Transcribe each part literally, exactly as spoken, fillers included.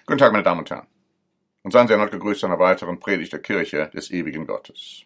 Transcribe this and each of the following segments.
Guten Tag, meine Damen und Herren, und seien Sie erneut gegrüßt zu einer weiteren Predigt der Kirche des ewigen Gottes.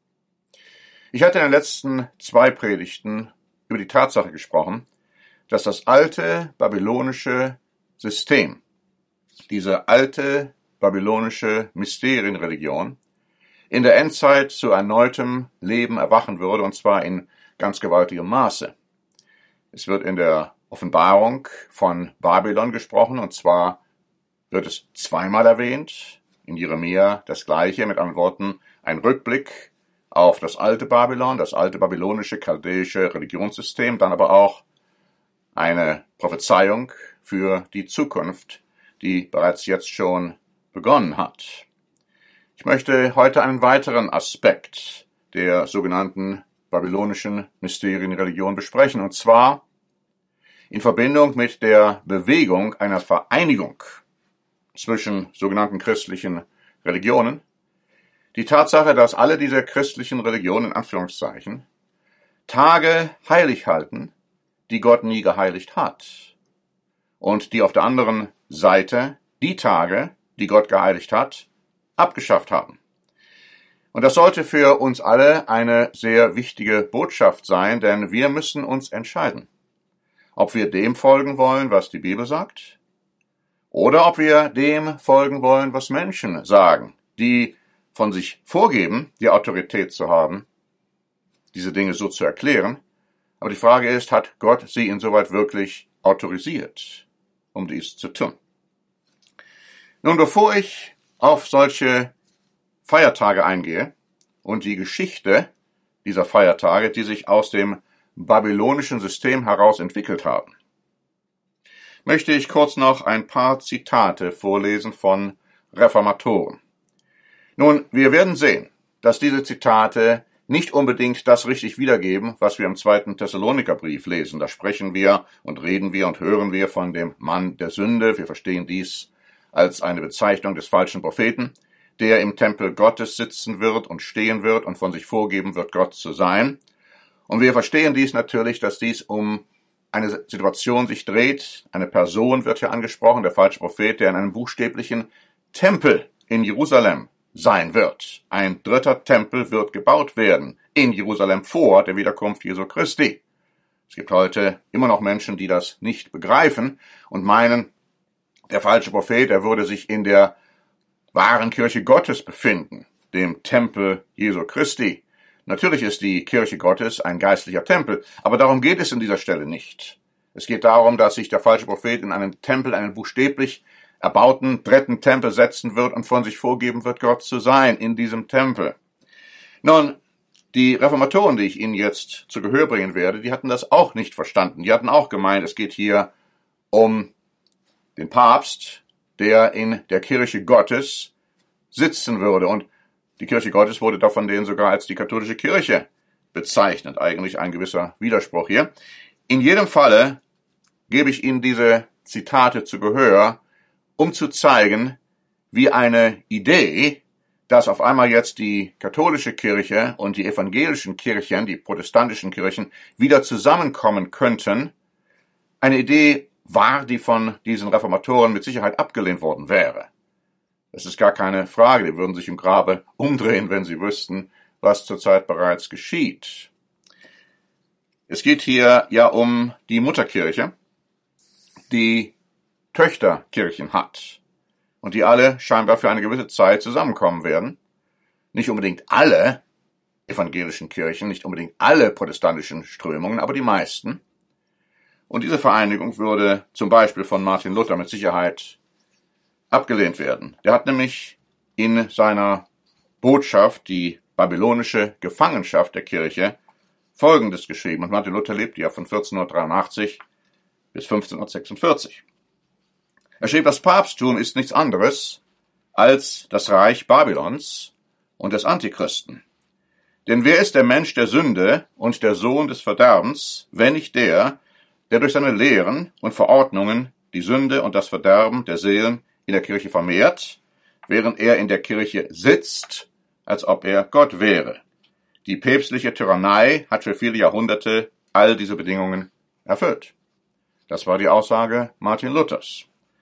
Ich hatte in den letzten zwei Predigten über die Tatsache gesprochen, dass das alte babylonische System, diese alte babylonische Mysterienreligion, in der Endzeit zu erneutem Leben erwachen würde, und zwar in ganz gewaltigem Maße. Es wird in der Offenbarung von Babylon gesprochen, und zwar wird es zweimal erwähnt, in Jeremia das Gleiche, mit anderen Worten ein Rückblick auf das alte Babylon, das alte babylonische, chaldäische Religionssystem, dann aber auch eine Prophezeiung für die Zukunft, die bereits jetzt schon begonnen hat. Ich möchte heute einen weiteren Aspekt der sogenannten babylonischen Mysterienreligion besprechen, und zwar in Verbindung mit der Bewegung einer Vereinigung zwischen sogenannten christlichen Religionen, die Tatsache, dass alle diese christlichen Religionen, in Anführungszeichen, Tage heilig halten, die Gott nie geheiligt hat, und die auf der anderen Seite die Tage, die Gott geheiligt hat, abgeschafft haben. Und das sollte für uns alle eine sehr wichtige Botschaft sein, denn wir müssen uns entscheiden, ob wir dem folgen wollen, was die Bibel sagt, oder ob wir dem folgen wollen, was Menschen sagen, die von sich vorgeben, die Autorität zu haben, diese Dinge so zu erklären. Aber die Frage ist, hat Gott sie insoweit wirklich autorisiert, um dies zu tun? Nun, bevor ich auf solche Feiertage eingehe und die Geschichte dieser Feiertage, die sich aus dem babylonischen System heraus entwickelt haben, möchte ich kurz noch ein paar Zitate vorlesen von Reformatoren. Nun, wir werden sehen, dass diese Zitate nicht unbedingt das richtig wiedergeben, was wir im zweiten Thessalonikerbrief lesen. Da sprechen wir und reden wir und hören wir von dem Mann der Sünde. Wir verstehen dies als eine Bezeichnung des falschen Propheten, der im Tempel Gottes sitzen wird und stehen wird und von sich vorgeben wird, Gott zu sein. Und wir verstehen dies natürlich, dass dies um eine Situation sich dreht. Eine Person wird hier angesprochen, der falsche Prophet, der in einem buchstäblichen Tempel in Jerusalem sein wird. Ein dritter Tempel wird gebaut werden in Jerusalem vor der Wiederkunft Jesu Christi. Es gibt heute immer noch Menschen, die das nicht begreifen und meinen, der falsche Prophet, er würde sich in der wahren Kirche Gottes befinden, dem Tempel Jesu Christi. Natürlich ist die Kirche Gottes ein geistlicher Tempel, aber darum geht es an dieser Stelle nicht. Es geht darum, dass sich der falsche Prophet in einen Tempel, einen buchstäblich erbauten dritten Tempel setzen wird und von sich vorgeben wird, Gott zu sein in diesem Tempel. Nun, die Reformatoren, die ich Ihnen jetzt zu Gehör bringen werde, die hatten das auch nicht verstanden. Die hatten auch gemeint, es geht hier um den Papst, der in der Kirche Gottes sitzen würde. Und die Kirche Gottes wurde da von denen sogar als die katholische Kirche bezeichnet. Eigentlich ein gewisser Widerspruch hier. In jedem Falle gebe ich Ihnen diese Zitate zu Gehör, um zu zeigen, wie eine Idee, dass auf einmal jetzt die katholische Kirche und die evangelischen Kirchen, die protestantischen Kirchen, wieder zusammenkommen könnten, eine Idee war, die von diesen Reformatoren mit Sicherheit abgelehnt worden wäre. Das ist gar keine Frage, die würden sich im Grabe umdrehen, wenn sie wüssten, was zurzeit bereits geschieht. Es geht hier ja um die Mutterkirche, die Töchterkirchen hat und die alle scheinbar für eine gewisse Zeit zusammenkommen werden. Nicht unbedingt alle evangelischen Kirchen, nicht unbedingt alle protestantischen Strömungen, aber die meisten. Und diese Vereinigung würde zum Beispiel von Martin Luther mit Sicherheit abgelehnt werden. Der hat nämlich in seiner Botschaft, die babylonische Gefangenschaft der Kirche, Folgendes geschrieben. Und Martin Luther lebte ja von vierzehnhundertdreiundachtzig bis fünfzehnhundertsechsundvierzig. Er schrieb, das Papsttum ist nichts anderes als das Reich Babylons und des Antichristen. Denn wer ist der Mensch der Sünde und der Sohn des Verderbens, wenn nicht der, der durch seine Lehren und Verordnungen die Sünde und das Verderben der Seelen in der Kirche vermehrt, während er in der Kirche sitzt, als ob er Gott wäre. Die päpstliche Tyrannei hat für viele Jahrhunderte all diese Bedingungen erfüllt. Das war die Aussage Martin Luthers.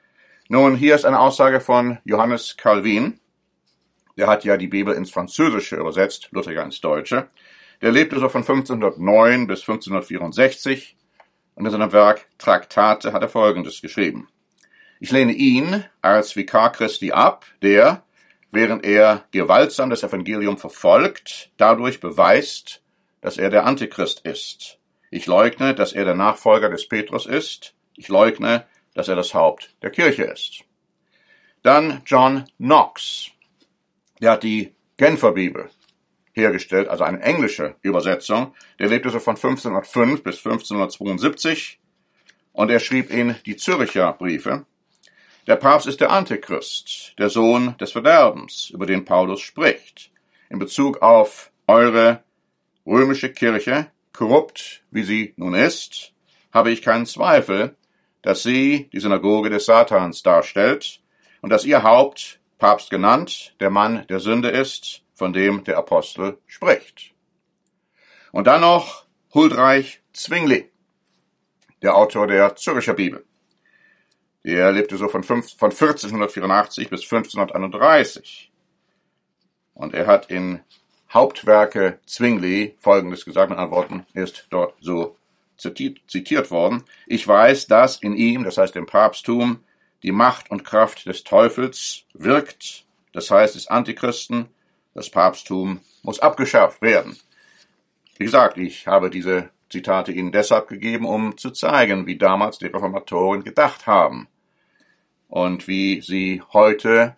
Nun, hier ist eine Aussage von Johannes Calvin. Der hat ja die Bibel ins Französische übersetzt, Luther ja ins Deutsche. Der lebte so von fünfzehnhundertneun bis fünfzehnhundertvierundsechzig und in seinem Werk Traktate hat er Folgendes geschrieben. Ich lehne ihn als Vikar Christi ab, der, während er gewaltsam das Evangelium verfolgt, dadurch beweist, dass er der Antichrist ist. Ich leugne, dass er der Nachfolger des Petrus ist. Ich leugne, dass er das Haupt der Kirche ist. Dann John Knox. Der hat die Genfer Bibel hergestellt, also eine englische Übersetzung. Der lebte so von fünfzehnhundertfünf bis fünfzehnhundertzweiundsiebzig und er schrieb in die Zürcher Briefe. Der Papst ist der Antichrist, der Sohn des Verderbens, über den Paulus spricht. In Bezug auf eure römische Kirche, korrupt wie sie nun ist, habe ich keinen Zweifel, dass sie die Synagoge des Satans darstellt und dass ihr Haupt, Papst genannt, der Mann der Sünde ist, von dem der Apostel spricht. Und dann noch Huldreich Zwingli, der Autor der Zürcher Bibel. Der lebte so von, fünf, von vierzehnhundertvierundachtzig bis fünfzehnhunderteinunddreißig. Und er hat in Hauptwerke Zwingli Folgendes gesagt, mit Antworten ist dort so zitiert, zitiert worden. Ich weiß, dass in ihm, das heißt im Papsttum, die Macht und Kraft des Teufels wirkt, das heißt des Antichristen. Das Papsttum muss abgeschafft werden. Wie gesagt, ich habe diese Zitate Ihnen deshalb gegeben, um zu zeigen, wie damals die Reformatoren gedacht haben und wie sie heute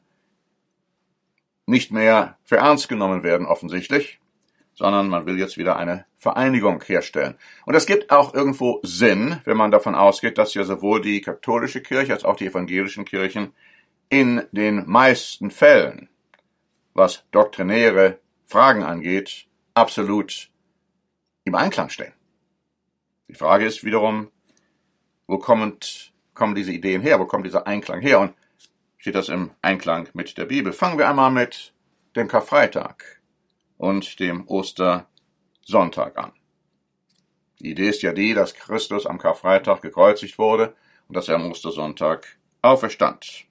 nicht mehr für ernst genommen werden offensichtlich, sondern man will jetzt wieder eine Vereinigung herstellen. Und es gibt auch irgendwo Sinn, wenn man davon ausgeht, dass ja sowohl die katholische Kirche als auch die evangelischen Kirchen in den meisten Fällen, was doktrinäre Fragen angeht, absolut im Einklang stehen. Die Frage ist wiederum, wo kommt, kommen diese Ideen her, wo kommt dieser Einklang her und steht das im Einklang mit der Bibel? Fangen wir einmal mit dem Karfreitag und dem Ostersonntag an. Die Idee ist ja die, dass Christus am Karfreitag gekreuzigt wurde und dass er am Ostersonntag auferstand.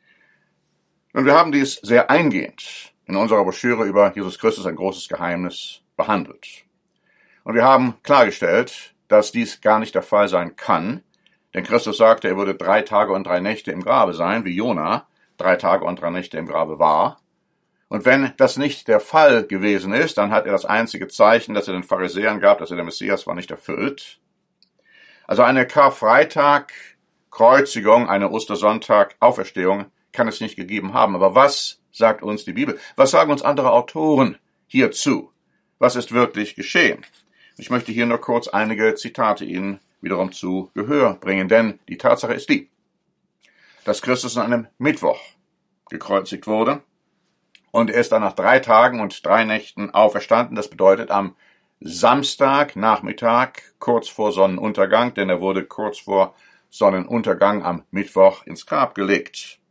Und wir haben dies sehr eingehend in unserer Broschüre über Jesus Christus, ein großes Geheimnis, behandelt. Und wir haben klargestellt, dass dies gar nicht der Fall sein kann, denn Christus sagte, er würde drei Tage und drei Nächte im Grabe sein, wie Jona drei Tage und drei Nächte im Grabe war. Und wenn das nicht der Fall gewesen ist, dann hat er das einzige Zeichen, das er den Pharisäern gab, dass er der Messias war, nicht erfüllt. Also eine Karfreitag-Kreuzigung, eine Ostersonntag-Auferstehung kann es nicht gegeben haben. Aber was sagt uns die Bibel? Was sagen uns andere Autoren hierzu? Was ist wirklich geschehen? Ich möchte hier nur kurz einige Zitate Ihnen wiederum zu Gehör bringen, denn die Tatsache ist die, dass Christus an einem Mittwoch gekreuzigt wurde und er ist dann nach drei Tagen und drei Nächten auferstanden. Das bedeutet am Samstagnachmittag, kurz vor Sonnenuntergang, denn er wurde kurz vor Sonnenuntergang am Mittwoch ins Grab gelegt.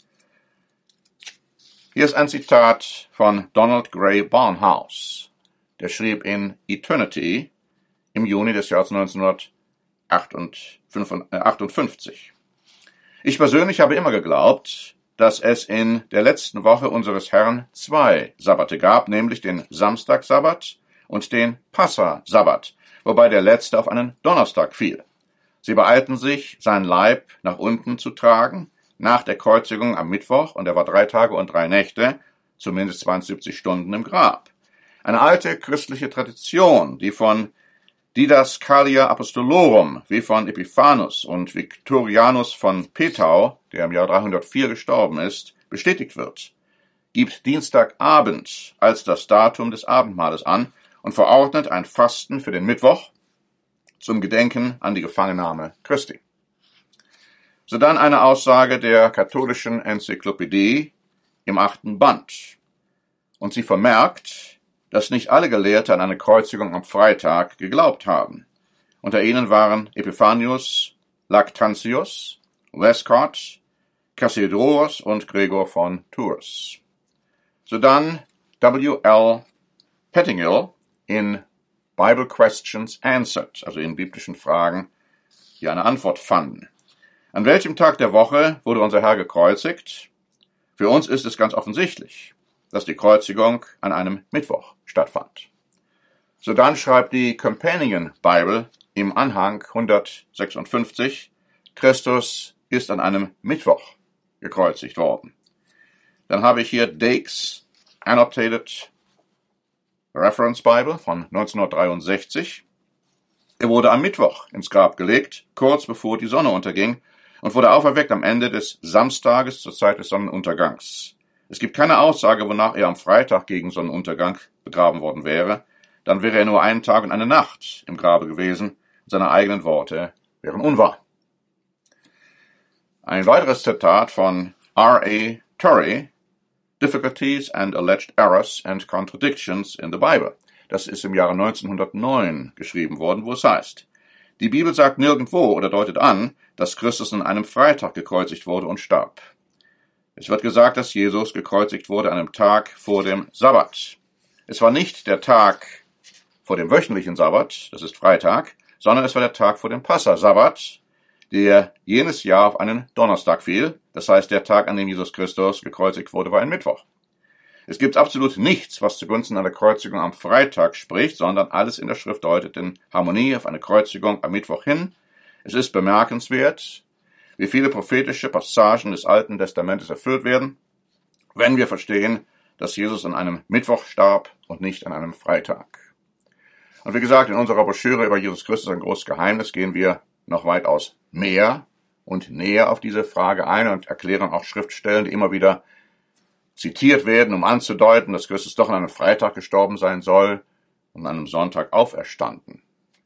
Hier ist ein Zitat von Donald Gray Barnhouse. Der schrieb in Eternity im Juni des Jahres neunzehnhundertachtundfünfzig. Ich persönlich habe immer geglaubt, dass es in der letzten Woche unseres Herrn zwei Sabbate gab, nämlich den Samstagsabbat und den Passa-Sabbat, wobei der letzte auf einen Donnerstag fiel. Sie beeilten sich, seinen Leib nach unten zu tragen, nach der Kreuzigung am Mittwoch, und er war drei Tage und drei Nächte, zumindest zweiundsiebzig Stunden im Grab. Eine alte christliche Tradition, die von Didascalia Apostolorum, wie von Epiphanes und Victorianus von Petau, der im Jahr dreihundertvier gestorben ist, bestätigt wird, gibt Dienstagabend als das Datum des Abendmahles an und verordnet ein Fasten für den Mittwoch zum Gedenken an die Gefangennahme Christi. So dann eine Aussage der katholischen Enzyklopädie im achten Band. Und sie vermerkt, dass nicht alle Gelehrte an eine Kreuzigung am Freitag geglaubt haben. Unter ihnen waren Epiphanius, Lactantius, Westcott, Cassiodorus und Gregor von Tours. So dann W L Pettingill in Bible Questions Answered, also in biblischen Fragen, die eine Antwort fanden. An welchem Tag der Woche wurde unser Herr gekreuzigt? Für uns ist es ganz offensichtlich, dass die Kreuzigung an einem Mittwoch stattfand. Sodann schreibt die Companion Bible im Anhang hundertsechsundfünfzig, Christus ist an einem Mittwoch gekreuzigt worden. Dann habe ich hier Dake's Annotated Reference Bible von neunzehnhundertdreiundsechzig. Er wurde am Mittwoch ins Grab gelegt, kurz bevor die Sonne unterging, und wurde auferweckt am Ende des Samstages zur Zeit des Sonnenuntergangs. Es gibt keine Aussage, wonach er am Freitag gegen Sonnenuntergang begraben worden wäre. Dann wäre er nur einen Tag und eine Nacht im Grabe gewesen. Seine eigenen Worte wären unwahr. Ein weiteres Zitat von R A Torrey, Difficulties and Alleged Errors and Contradictions in the Bible. Das ist im Jahre neunzehnhundertneun geschrieben worden, wo es heißt: Die Bibel sagt nirgendwo oder deutet an, dass Christus an einem Freitag gekreuzigt wurde und starb. Es wird gesagt, dass Jesus gekreuzigt wurde an einem Tag vor dem Sabbat. Es war nicht der Tag vor dem wöchentlichen Sabbat, das ist Freitag, sondern es war der Tag vor dem Passa-Sabbat, der jenes Jahr auf einen Donnerstag fiel. Das heißt, der Tag, an dem Jesus Christus gekreuzigt wurde, war ein Mittwoch. Es gibt absolut nichts, was zugunsten einer Kreuzigung am Freitag spricht, sondern alles in der Schrift deutet in Harmonie auf eine Kreuzigung am Mittwoch hin. Es ist bemerkenswert, wie viele prophetische Passagen des Alten Testamentes erfüllt werden, wenn wir verstehen, dass Jesus an einem Mittwoch starb und nicht an einem Freitag. Und wie gesagt, in unserer Broschüre über Jesus Christus, ein großes Geheimnis, gehen wir noch weitaus mehr und näher auf diese Frage ein und erklären auch Schriftstellen, die immer wieder zitiert werden, um anzudeuten, dass Christus doch an einem Freitag gestorben sein soll und an einem Sonntag auferstanden.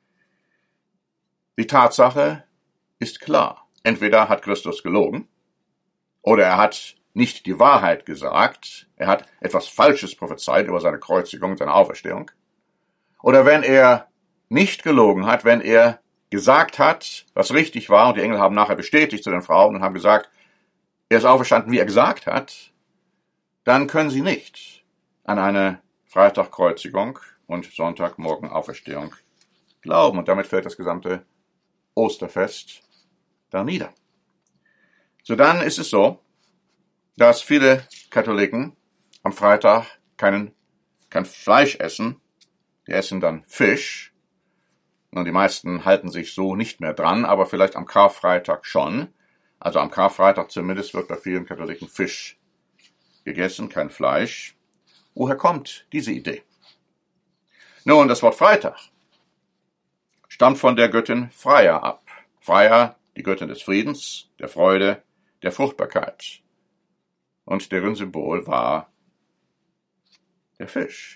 Die Tatsache ist klar. Entweder hat Christus gelogen, oder er hat nicht die Wahrheit gesagt, er hat etwas Falsches prophezeit über seine Kreuzigung und seine Auferstehung. Oder wenn er nicht gelogen hat, wenn er gesagt hat, was richtig war, und die Engel haben nachher bestätigt zu den Frauen und haben gesagt, er ist auferstanden, wie er gesagt hat, dann können sie nicht an eine Freitagkreuzigung und Sonntagmorgen Auferstehung glauben. Und damit fällt das gesamte Osterfest da nieder. So dann ist es so, dass viele Katholiken am Freitag keinen, kein Fleisch essen, die essen dann Fisch. Und die meisten halten sich so nicht mehr dran, aber vielleicht am Karfreitag schon. Also am Karfreitag zumindest wird bei vielen Katholiken Fisch gegessen, kein Fleisch. Woher kommt diese Idee? Nun, das Wort Freitag stammt von der Göttin Freya ab. Freya, die Göttin des Friedens, der Freude, der Fruchtbarkeit. Und deren Symbol war der Fisch.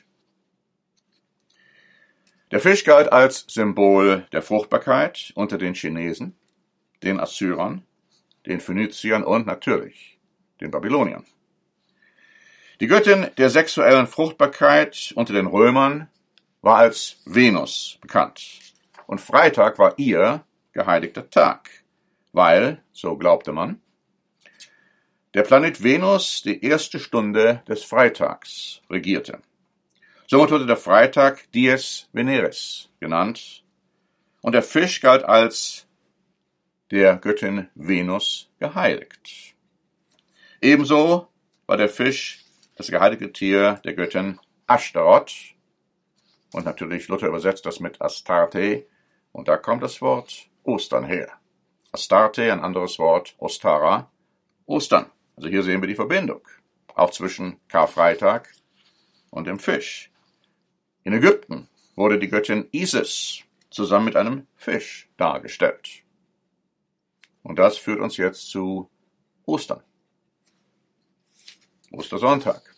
Der Fisch galt als Symbol der Fruchtbarkeit unter den Chinesen, den Assyrern, den Phöniziern und natürlich den Babyloniern. Die Göttin der sexuellen Fruchtbarkeit unter den Römern war als Venus bekannt. Und Freitag war ihr geheiligter Tag, weil, so glaubte man, der Planet Venus die erste Stunde des Freitags regierte. Somit wurde der Freitag Dies Veneris genannt und der Fisch galt als der Göttin Venus geheiligt. Ebenso war der Fisch das geheiligte Tier der Göttin Ashtaroth und natürlich Luther übersetzt das mit Astarte und da kommt das Wort Ostern her. Astarte, ein anderes Wort, Ostara, Ostern. Also hier sehen wir die Verbindung, auch zwischen Karfreitag und dem Fisch. In Ägypten wurde die Göttin Isis zusammen mit einem Fisch dargestellt. Und das führt uns jetzt zu Ostern. Ostersonntag.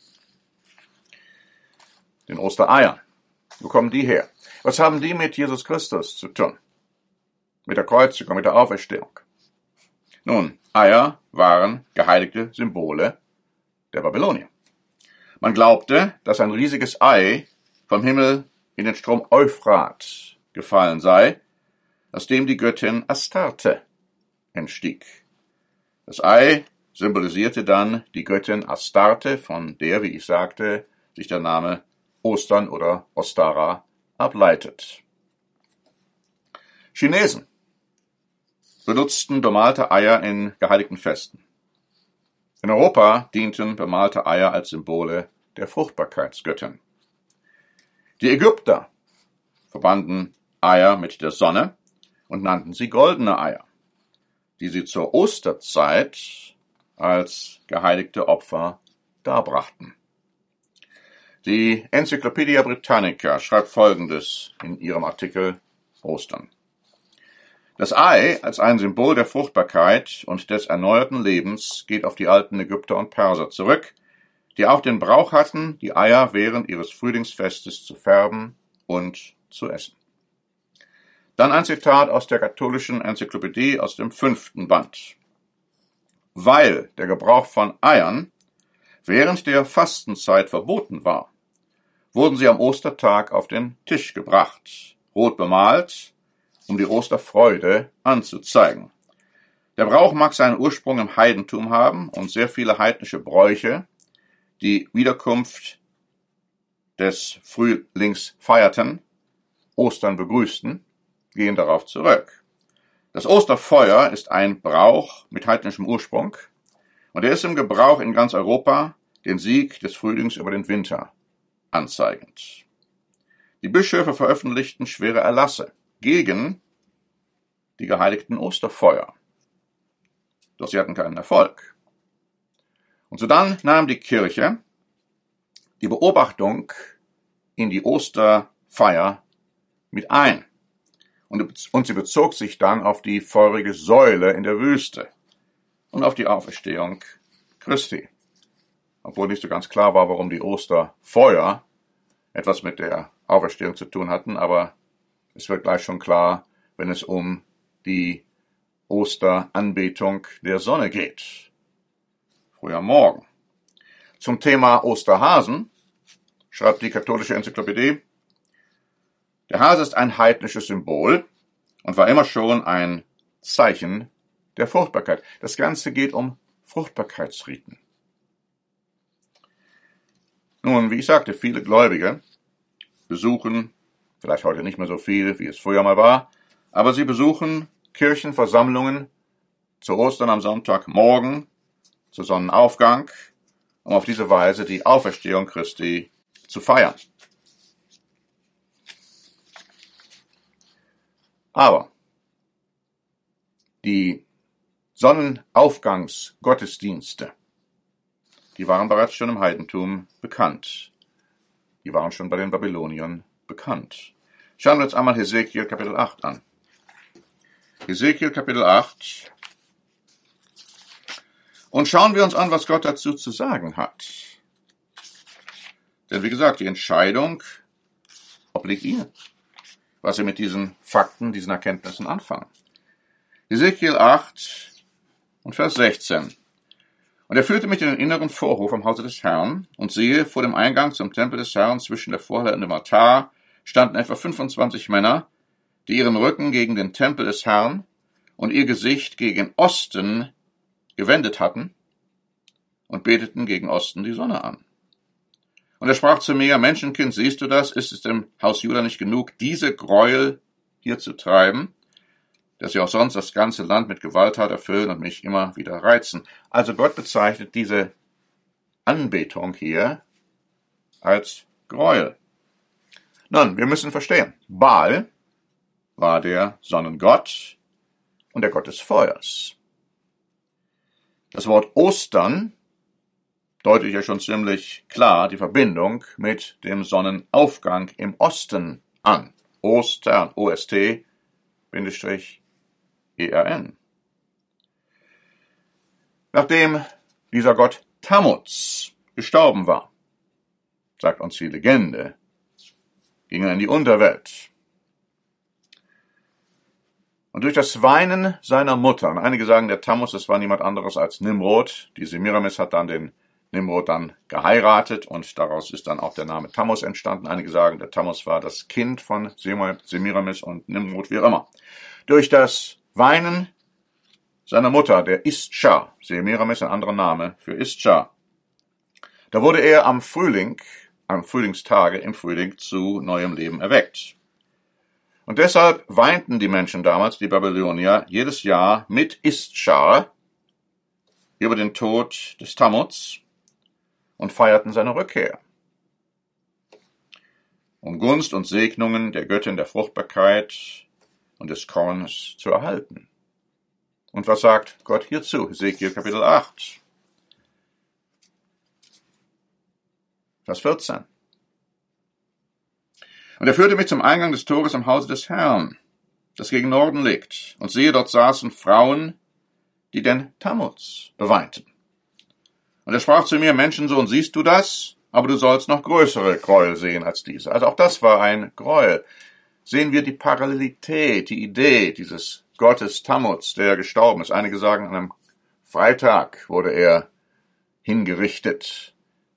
Den Ostereiern. Wo kommen die her? Was haben die mit Jesus Christus zu tun? Mit der Kreuzigung, mit der Auferstehung? Nun, Eier waren geheiligte Symbole der Babylonier. Man glaubte, dass ein riesiges Ei vom Himmel in den Strom Euphrat gefallen sei, aus dem die Göttin Astarte entstieg. Das Ei symbolisierte dann die Göttin Astarte, von der, wie ich sagte, sich der Name Ostern oder Ostara ableitet. Chinesen benutzten bemalte Eier in geheiligten Festen. In Europa dienten bemalte Eier als Symbole der Fruchtbarkeitsgöttin. Die Ägypter verbanden Eier mit der Sonne und nannten sie goldene Eier, die sie zur Osterzeit als geheiligte Opfer darbrachten. Die Encyclopedia Britannica schreibt Folgendes in ihrem Artikel Ostern. Das Ei als ein Symbol der Fruchtbarkeit und des erneuerten Lebens geht auf die alten Ägypter und Perser zurück, die auch den Brauch hatten, die Eier während ihres Frühlingsfestes zu färben und zu essen. Dann ein Zitat aus der katholischen Enzyklopädie aus dem fünften Band. Weil der Gebrauch von Eiern während der Fastenzeit verboten war, wurden sie am Ostertag auf den Tisch gebracht, rot bemalt, um die Osterfreude anzuzeigen. Der Brauch mag seinen Ursprung im Heidentum haben und sehr viele heidnische Bräuche, die Wiederkunft des Frühlings feierten, Ostern begrüßten, gehen darauf zurück. Das Osterfeuer ist ein Brauch mit heidnischem Ursprung und er ist im Gebrauch in ganz Europa, den Sieg des Frühlings über den Winter anzeigend. Die Bischöfe veröffentlichten schwere Erlasse gegen die geheiligten Osterfeuer. Doch sie hatten keinen Erfolg. Und sodann nahm die Kirche die Beobachtung in die Osterfeier mit ein. Und, und sie bezog sich dann auf die feurige Säule in der Wüste und auf die Auferstehung Christi. Obwohl nicht so ganz klar war, warum die Osterfeuer etwas mit der Auferstehung zu tun hatten, aber es wird gleich schon klar, wenn es um die Osteranbetung der Sonne geht. Früh am Morgen. Zum Thema Osterhasen schreibt die katholische Enzyklopädie: Der Hase ist ein heidnisches Symbol und war immer schon ein Zeichen der Fruchtbarkeit. Das Ganze geht um Fruchtbarkeitsriten. Nun, wie ich sagte, viele Gläubige besuchen, vielleicht heute nicht mehr so viel, wie es früher mal war, aber sie besuchen Kirchenversammlungen zu Ostern am Sonntagmorgen, zu Sonnenaufgang, um auf diese Weise die Auferstehung Christi zu feiern. Aber die Sonnenaufgangsgottesdienste, die waren bereits schon im Heidentum bekannt. Die waren schon bei den Babyloniern bekannt. Schauen wir uns einmal Hesekiel Kapitel acht an. Hesekiel Kapitel acht. Und schauen wir uns an, was Gott dazu zu sagen hat. Denn wie gesagt, die Entscheidung obliegt Ihnen, was Sie mit diesen Fakten, diesen Erkenntnissen anfangen. Hesekiel acht und Vers sechzehn. Und er führte mich in den inneren Vorhof am Hause des Herrn, und siehe, vor dem Eingang zum Tempel des Herrn zwischen der Vorhalle und dem Altar standen etwa fünfundzwanzig Männer, die ihren Rücken gegen den Tempel des Herrn und ihr Gesicht gegen Osten gewendet hatten und beteten gegen Osten die Sonne an. Und er sprach zu mir: Menschenkind, siehst du das? Ist es dem Haus Juda nicht genug, diese Gräuel hier zu treiben, dass sie auch sonst das ganze Land mit Gewalttat erfüllen und mich immer wieder reizen? Also Gott bezeichnet diese Anbetung hier als Gräuel. Nun, wir müssen verstehen, Baal war der Sonnengott und der Gott des Feuers. Das Wort Ostern deutet ja schon ziemlich klar die Verbindung mit dem Sonnenaufgang im Osten an. Ostern, O S T, Bindestrich, E R N. Nachdem dieser Gott Tammuz gestorben war, sagt uns die Legende, ging er in die Unterwelt. Und durch das Weinen seiner Mutter, und einige sagen, der Tammuz, das war niemand anderes als Nimrod, die Semiramis hat dann den Nimrod dann geheiratet und daraus ist dann auch der Name Tammuz entstanden. Einige sagen, der Tammuz war das Kind von Semiramis und Nimrod, wie auch immer. Durch das Weinen seiner Mutter, der Istschar, Semiramis ein anderer Name für Istschar, da wurde er am Frühling, am Frühlingstage im Frühling zu neuem Leben erweckt. Und deshalb weinten die Menschen damals, die Babylonier, jedes Jahr mit Istschar über den Tod des Tammuz und feierten seine Rückkehr, um Gunst und Segnungen der Göttin der Fruchtbarkeit und des Korns zu erhalten. Und was sagt Gott hierzu? Hesekiel Kapitel acht, Vers vierzehn. Und er führte mich zum Eingang des Tores im Hause des Herrn, das gegen Norden liegt. Und siehe, dort saßen Frauen, die den Tammuz beweinten. Und er sprach zu mir, Menschensohn, siehst du das? Aber du sollst noch größere Gräuel sehen als diese. Also auch das war ein Gräuel. Sehen wir die Parallelität, die Idee dieses Gottes Tammuz, der gestorben ist. Einige sagen, an einem Freitag wurde er hingerichtet.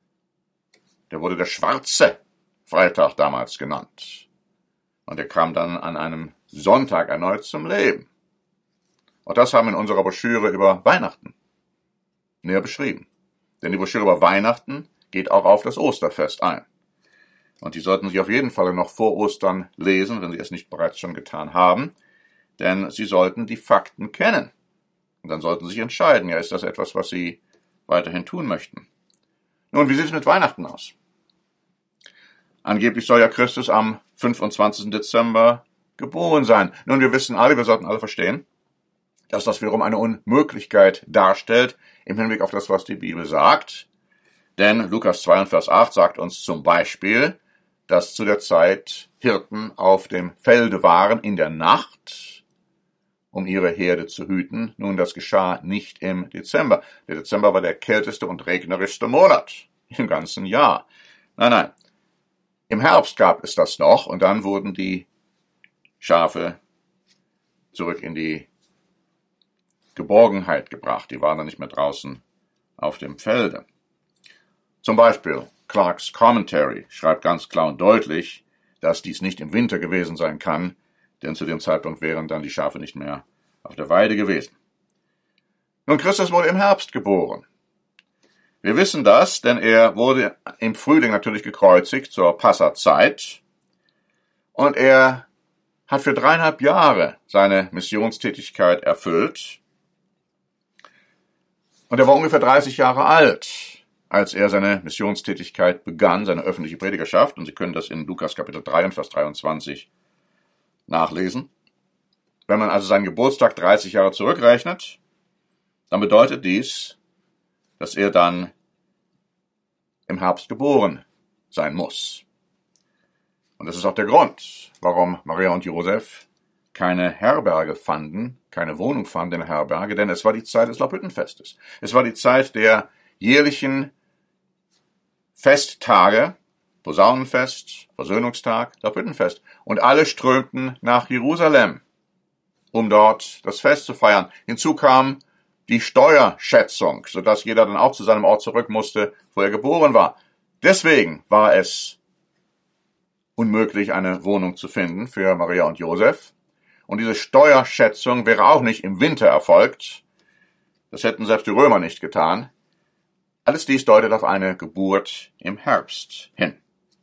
Der wurde der schwarze Freitag damals genannt. Und er kam dann an einem Sonntag erneut zum Leben. Und das haben wir in unserer Broschüre über Weihnachten näher beschrieben. Denn die Broschüre über Weihnachten geht auch auf das Osterfest ein. Und die sollten Sie auf jeden Fall noch vor Ostern lesen, wenn Sie es nicht bereits schon getan haben. Denn Sie sollten die Fakten kennen. Und dann sollten Sie sich entscheiden, ja, ist das etwas, was Sie weiterhin tun möchten. Nun, wie sieht es mit Weihnachten aus? Angeblich soll ja Christus am fünfundzwanzigsten Dezember geboren sein. Nun, wir wissen alle, wir sollten alle verstehen, dass das wiederum eine Unmöglichkeit darstellt im Hinblick auf das, was die Bibel sagt. Denn Lukas zwei, Vers acht sagt uns zum Beispiel, dass zu der Zeit Hirten auf dem Felde waren in der Nacht, um ihre Herde zu hüten. Nun, das geschah nicht im Dezember. Der Dezember war der kälteste und regnerischste Monat im ganzen Jahr. Nein, nein. Im Herbst gab es das noch und dann wurden die Schafe zurück in die Geborgenheit gebracht. Die waren dann nicht mehr draußen auf dem Felde. Zum Beispiel Clark's Commentary schreibt ganz klar und deutlich, dass dies nicht im Winter gewesen sein kann, denn zu dem Zeitpunkt wären dann die Schafe nicht mehr auf der Weide gewesen. Nun, Christus wurde im Herbst geboren. Wir wissen das, denn er wurde im Frühling natürlich gekreuzigt zur Passazeit und er hat für dreieinhalb Jahre seine Missionstätigkeit erfüllt und er war ungefähr dreißig Jahre alt, als er seine Missionstätigkeit begann, seine öffentliche Predigerschaft, und Sie können das in Lukas Kapitel drei und Vers dreiundzwanzig nachlesen. Wenn man also seinen Geburtstag dreißig Jahre zurückrechnet, dann bedeutet dies, dass er dann im Herbst geboren sein muss. Und das ist auch der Grund, warum Maria und Josef keine Herberge fanden, keine Wohnung fanden in der Herberge, denn es war die Zeit des Laubhüttenfestes. Es war die Zeit der jährlichen Festtage, Posaunenfest, Versöhnungstag, Laubhüttenfest. Und alle strömten nach Jerusalem, um dort das Fest zu feiern. Hinzu kam die Steuerschätzung, sodass jeder dann auch zu seinem Ort zurück musste, wo er geboren war. Deswegen war es unmöglich, eine Wohnung zu finden für Maria und Josef. Und diese Steuerschätzung wäre auch nicht im Winter erfolgt. Das hätten selbst die Römer nicht getan. Alles dies deutet auf eine Geburt im Herbst hin.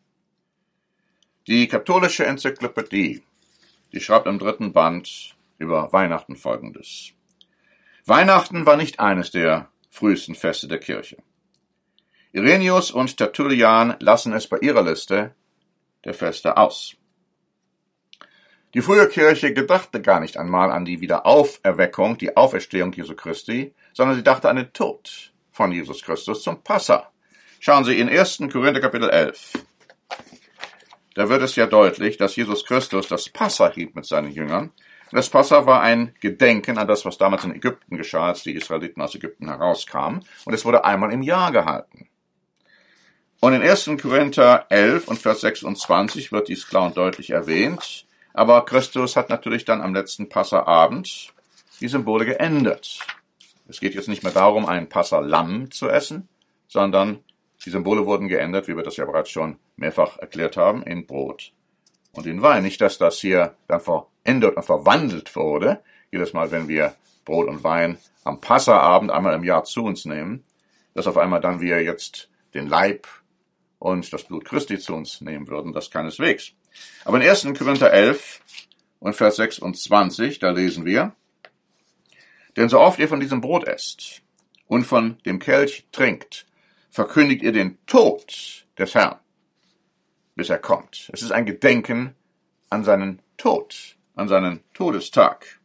Die katholische Enzyklopädie, die schreibt im dritten Band über Weihnachten Folgendes. Weihnachten war nicht eines der frühesten Feste der Kirche. Irenäus und Tertullian lassen es bei ihrer Liste der Feste aus. Die frühe Kirche gedachte gar nicht einmal an die Wiederauferweckung, die Auferstehung Jesu Christi, sondern sie dachte an den Tod von Jesus Christus zum Passa. Schauen Sie in ersten Korinther Kapitel elf. Da wird es ja deutlich, dass Jesus Christus das Passa hielt mit seinen Jüngern. Das Passa war ein Gedenken an das, was damals in Ägypten geschah, als die Israeliten aus Ägypten herauskamen. Und es wurde einmal im Jahr gehalten. Und in ersten Korinther elf und Vers sechsundzwanzig wird dies klar und deutlich erwähnt. Aber Christus hat natürlich dann am letzten Passaabend die Symbole geändert. Es geht jetzt nicht mehr darum, ein Passa-Lamm zu essen, sondern die Symbole wurden geändert, wie wir das ja bereits schon mehrfach erklärt haben, in Brot und in Wein. Nicht, dass das hier dann verändert und verwandelt wurde, jedes Mal, wenn wir Brot und Wein am Passaabend einmal im Jahr zu uns nehmen, dass auf einmal dann wir jetzt den Leib und das Blut Christi zu uns nehmen würden, das keineswegs. Aber in ersten Korinther elf und Vers sechsundzwanzig, da lesen wir: Denn so oft ihr von diesem Brot esst und von dem Kelch trinkt, verkündigt ihr den Tod des Herrn, bis er kommt. Es ist ein Gedenken an seinen Tod, an seinen Todestag.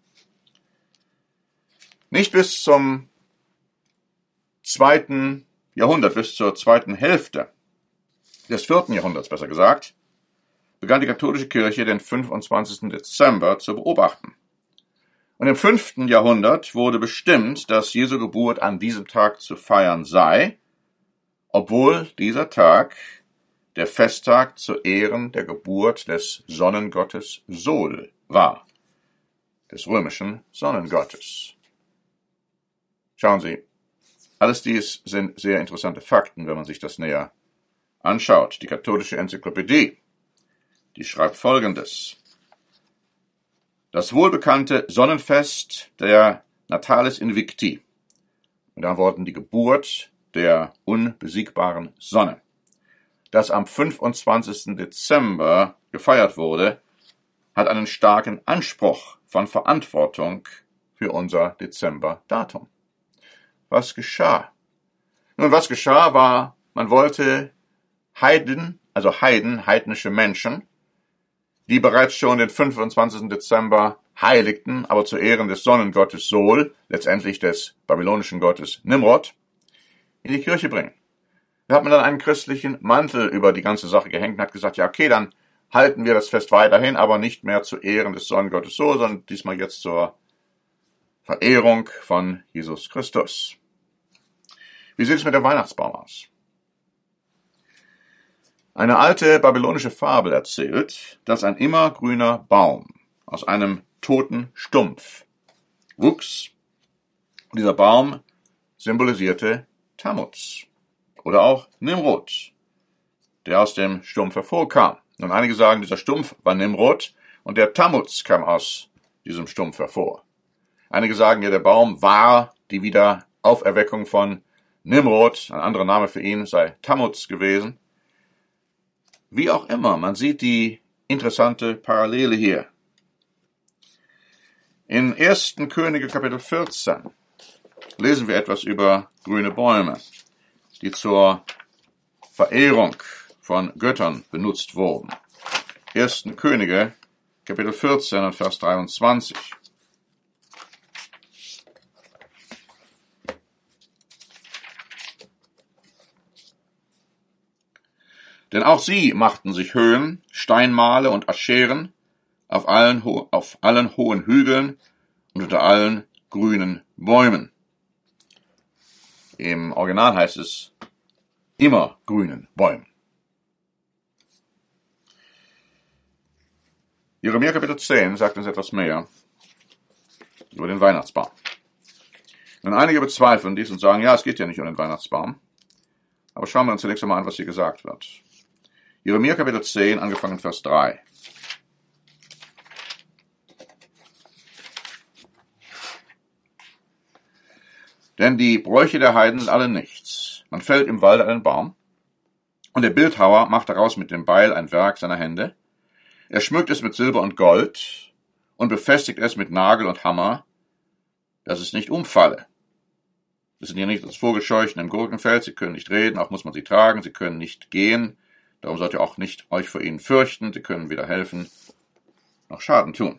Nicht bis zum zweiten Jahrhundert, bis zur zweiten Hälfte des vierten Jahrhunderts, besser gesagt, begann die katholische Kirche den fünfundzwanzigsten Dezember zu beobachten. Und im fünften Jahrhundert wurde bestimmt, dass Jesu Geburt an diesem Tag zu feiern sei, obwohl dieser Tag der Festtag zu Ehren der Geburt des Sonnengottes Sol war, des römischen Sonnengottes. Schauen Sie, alles dies sind sehr interessante Fakten, wenn man sich das näher anschaut. Die katholische Enzyklopädie, die schreibt Folgendes: Das wohlbekannte Sonnenfest der Natalis Invicti, mit anderen Worten die Geburt der unbesiegbaren Sonne, das am fünfundzwanzigsten Dezember gefeiert wurde, hat einen starken Anspruch von Verantwortung für unser Dezemberdatum. Was geschah? Nun, was geschah war, man wollte Heiden, also Heiden, heidnische Menschen, die bereits schon den fünfundzwanzigsten Dezember heiligten, aber zu Ehren des Sonnengottes Sol, letztendlich des babylonischen Gottes Nimrod, in die Kirche bringen. Da hat man dann einen christlichen Mantel über die ganze Sache gehängt und hat gesagt, ja okay, dann halten wir das Fest weiterhin, aber nicht mehr zu Ehren des Sonnengottes Sol, sondern diesmal jetzt zur Verehrung von Jesus Christus. Wie sieht es mit dem Weihnachtsbaum aus? Eine alte babylonische Fabel erzählt, dass ein immergrüner Baum aus einem toten Stumpf wuchs. Und dieser Baum symbolisierte Tammuz oder auch Nimrod, der aus dem Stumpf hervorkam. Und einige sagen, dieser Stumpf war Nimrod und der Tammuz kam aus diesem Stumpf hervor. Einige sagen, ja, der Baum war die Wiederauferweckung von Nimrod, ein anderer Name für ihn sei Tammuz gewesen. Wie auch immer, man sieht die interessante Parallele hier. In ersten Könige Kapitel vierzehn lesen wir etwas über grüne Bäume, die zur Verehrung von Göttern benutzt wurden. ersten Könige Kapitel vierzehn und Vers dreiundzwanzig. Denn auch sie machten sich Höhen, Steinmale und Ascheren auf allen, auf allen hohen Hügeln und unter allen grünen Bäumen. Im Original heißt es immer grünen Bäumen. Jeremia Kapitel zehn sagt uns etwas mehr über den Weihnachtsbaum. Nun, einige bezweifeln dies und sagen, ja, es geht ja nicht um den Weihnachtsbaum. Aber schauen wir uns zunächst einmal an, was hier gesagt wird. Jeremia Kapitel zehn, angefangen Vers drei. Denn die Bräuche der Heiden sind alle nichts. Man fällt im Walde einen Baum, und der Bildhauer macht daraus mit dem Beil ein Werk seiner Hände. Er schmückt es mit Silber und Gold und befestigt es mit Nagel und Hammer, dass es nicht umfalle. Sie sind hier nicht als Vogelscheuchen im Gurkenfeld, sie können nicht reden, auch muss man sie tragen, sie können nicht gehen. Darum sollt ihr auch nicht euch vor ihnen fürchten, sie können weder helfen noch Schaden tun.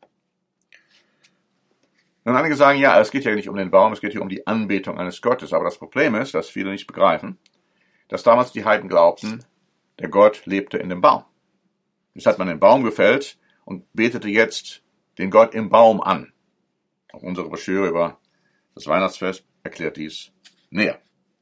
Nun, einige sagen, ja, es geht ja nicht um den Baum, es geht hier um die Anbetung eines Gottes. Aber das Problem ist, dass viele nicht begreifen, dass damals die Heiden glaubten, der Gott lebte in dem Baum. Jetzt hat man den Baum gefällt und betete jetzt den Gott im Baum an. Auch unsere Broschüre über das Weihnachtsfest erklärt dies näher.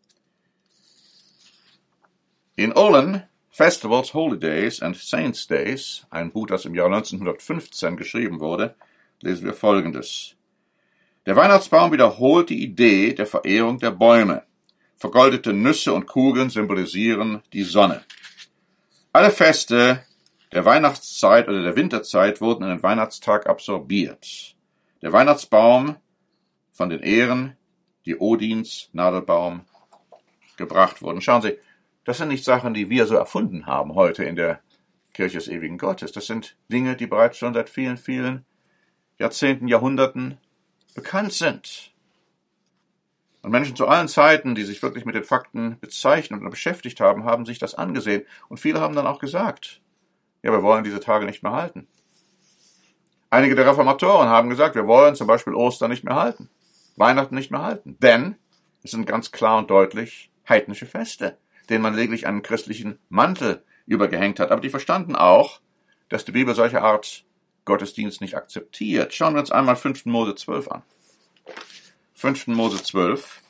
In Olin, Festivals, Holidays and Saints Days, ein Buch, das im Jahr neunzehnhundertfünfzehn geschrieben wurde, lesen wir Folgendes. Der Weihnachtsbaum wiederholt die Idee der Verehrung der Bäume. Vergoldete Nüsse und Kugeln symbolisieren die Sonne. Alle Feste der Weihnachtszeit oder der Winterzeit wurden in den Weihnachtstag absorbiert. Der Weihnachtsbaum von den Ehren, die Odins Nadelbaum, gebracht wurden. Schauen Sie, das sind nicht Sachen, die wir so erfunden haben heute in der Kirche des ewigen Gottes. Das sind Dinge, die bereits schon seit vielen, vielen Jahrzehnten, Jahrhunderten bekannt sind. Und Menschen zu allen Zeiten, die sich wirklich mit den Fakten bezeichnet und beschäftigt haben, haben sich das angesehen. Und viele haben dann auch gesagt, ja, wir wollen diese Tage nicht mehr halten. Einige der Reformatoren haben gesagt, wir wollen zum Beispiel Ostern nicht mehr halten, Weihnachten nicht mehr halten. Denn es sind ganz klar und deutlich heidnische Feste, denen man lediglich einen christlichen Mantel übergehängt hat. Aber die verstanden auch, dass die Bibel solche Art Gottesdienst nicht akzeptiert. Schauen wir uns einmal fünften Mose zwölf an. fünften Mose zwölf.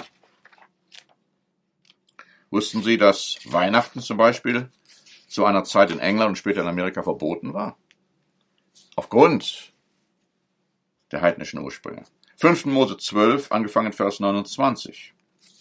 Wussten Sie, dass Weihnachten zum Beispiel zu einer Zeit in England und später in Amerika verboten war? Aufgrund der heidnischen Ursprünge. fünften Mose zwölf, angefangen Vers neunundzwanzig.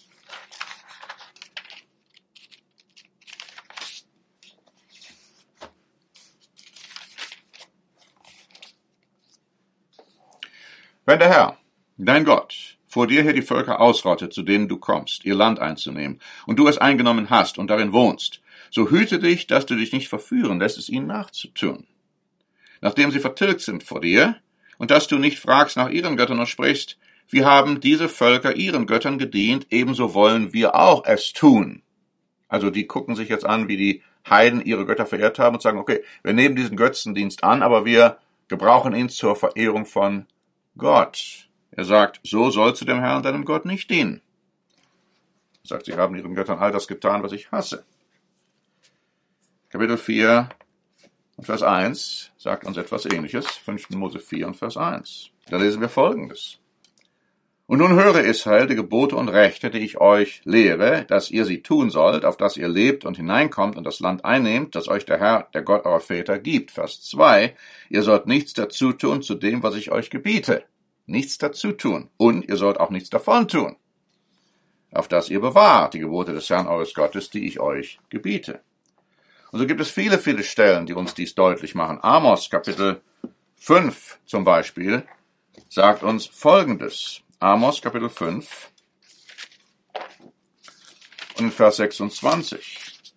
Wenn der Herr, dein Gott, vor dir her die Völker ausrottet, zu denen du kommst, ihr Land einzunehmen, und du es eingenommen hast und darin wohnst, so hüte dich, dass du dich nicht verführen lässt, es ihnen nachzutun. Nachdem sie vertilgt sind vor dir, und dass du nicht fragst nach ihren Göttern und sprichst, wie haben diese Völker ihren Göttern gedient, ebenso wollen wir auch es tun. Also die gucken sich jetzt an, wie die Heiden ihre Götter verehrt haben und sagen, okay, wir nehmen diesen Götzendienst an, aber wir gebrauchen ihn zur Verehrung von Gott. Er sagt, so sollst du dem Herrn, deinem Gott, nicht dienen. Er sagt, sie haben ihren Göttern all das getan, was ich hasse. Kapitel vier und Vers eins sagt uns etwas Ähnliches. fünften Mose vier und Vers eins. Da lesen wir Folgendes. Und nun höre Israel die Gebote und Rechte, die ich euch lehre, dass ihr sie tun sollt, auf dass ihr lebt und hineinkommt und das Land einnehmt, das euch der Herr, der Gott eurer Väter, gibt. Vers zwei. Ihr sollt nichts dazu tun zu dem, was ich euch gebiete. Nichts dazu tun. Und ihr sollt auch nichts davon tun. Auf dass ihr bewahrt die Gebote des Herrn eures Gottes, die ich euch gebiete. Und so gibt es viele, viele Stellen, die uns dies deutlich machen. Amos, Kapitel fünf zum Beispiel, sagt uns Folgendes. Amos, Kapitel fünf und Vers sechsundzwanzig.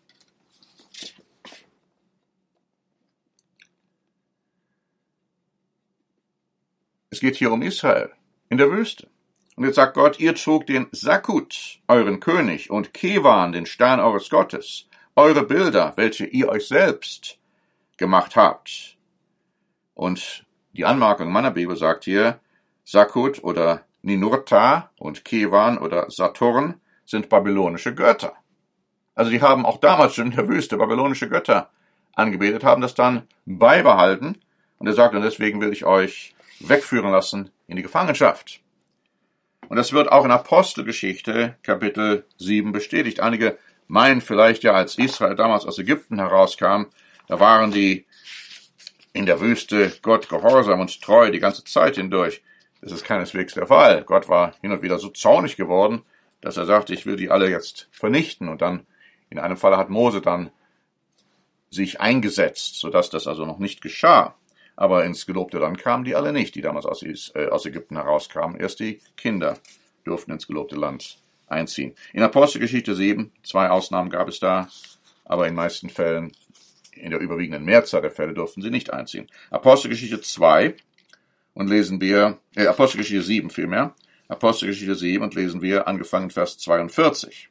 Es geht hier um Israel in der Wüste. Und jetzt sagt Gott, ihr trug den Sakut, euren König, und Kewan, den Stern eures Gottes, eure Bilder, welche ihr euch selbst gemacht habt. Und die Anmerkung meiner Bibel sagt hier, Sakut oder Ninurta und Kewan oder Saturn sind babylonische Götter. Also die haben auch damals schon in der Wüste babylonische Götter angebetet, haben das dann beibehalten. Und er sagt, und deswegen will ich euch wegführen lassen in die Gefangenschaft. Und das wird auch in Apostelgeschichte Kapitel sieben bestätigt. Einige meinen vielleicht ja, als Israel damals aus Ägypten herauskam, da waren die in der Wüste Gott gehorsam und treu die ganze Zeit hindurch. Das ist keineswegs der Fall. Gott war hin und wieder so zornig geworden, dass er sagte, ich will die alle jetzt vernichten. Und dann, in einem Fall hat Mose dann sich eingesetzt, sodass das also noch nicht geschah. Aber ins gelobte Land kamen die alle nicht, die damals aus, äh, aus Ägypten herauskamen. Erst die Kinder durften ins gelobte Land einziehen. In Apostelgeschichte sieben, zwei Ausnahmen gab es da, aber in den meisten Fällen, in der überwiegenden Mehrzahl der Fälle, durften sie nicht einziehen. Apostelgeschichte zwei und lesen wir, äh, Apostelgeschichte sieben vielmehr, Apostelgeschichte sieben und lesen wir, angefangen Vers zweiundvierzig.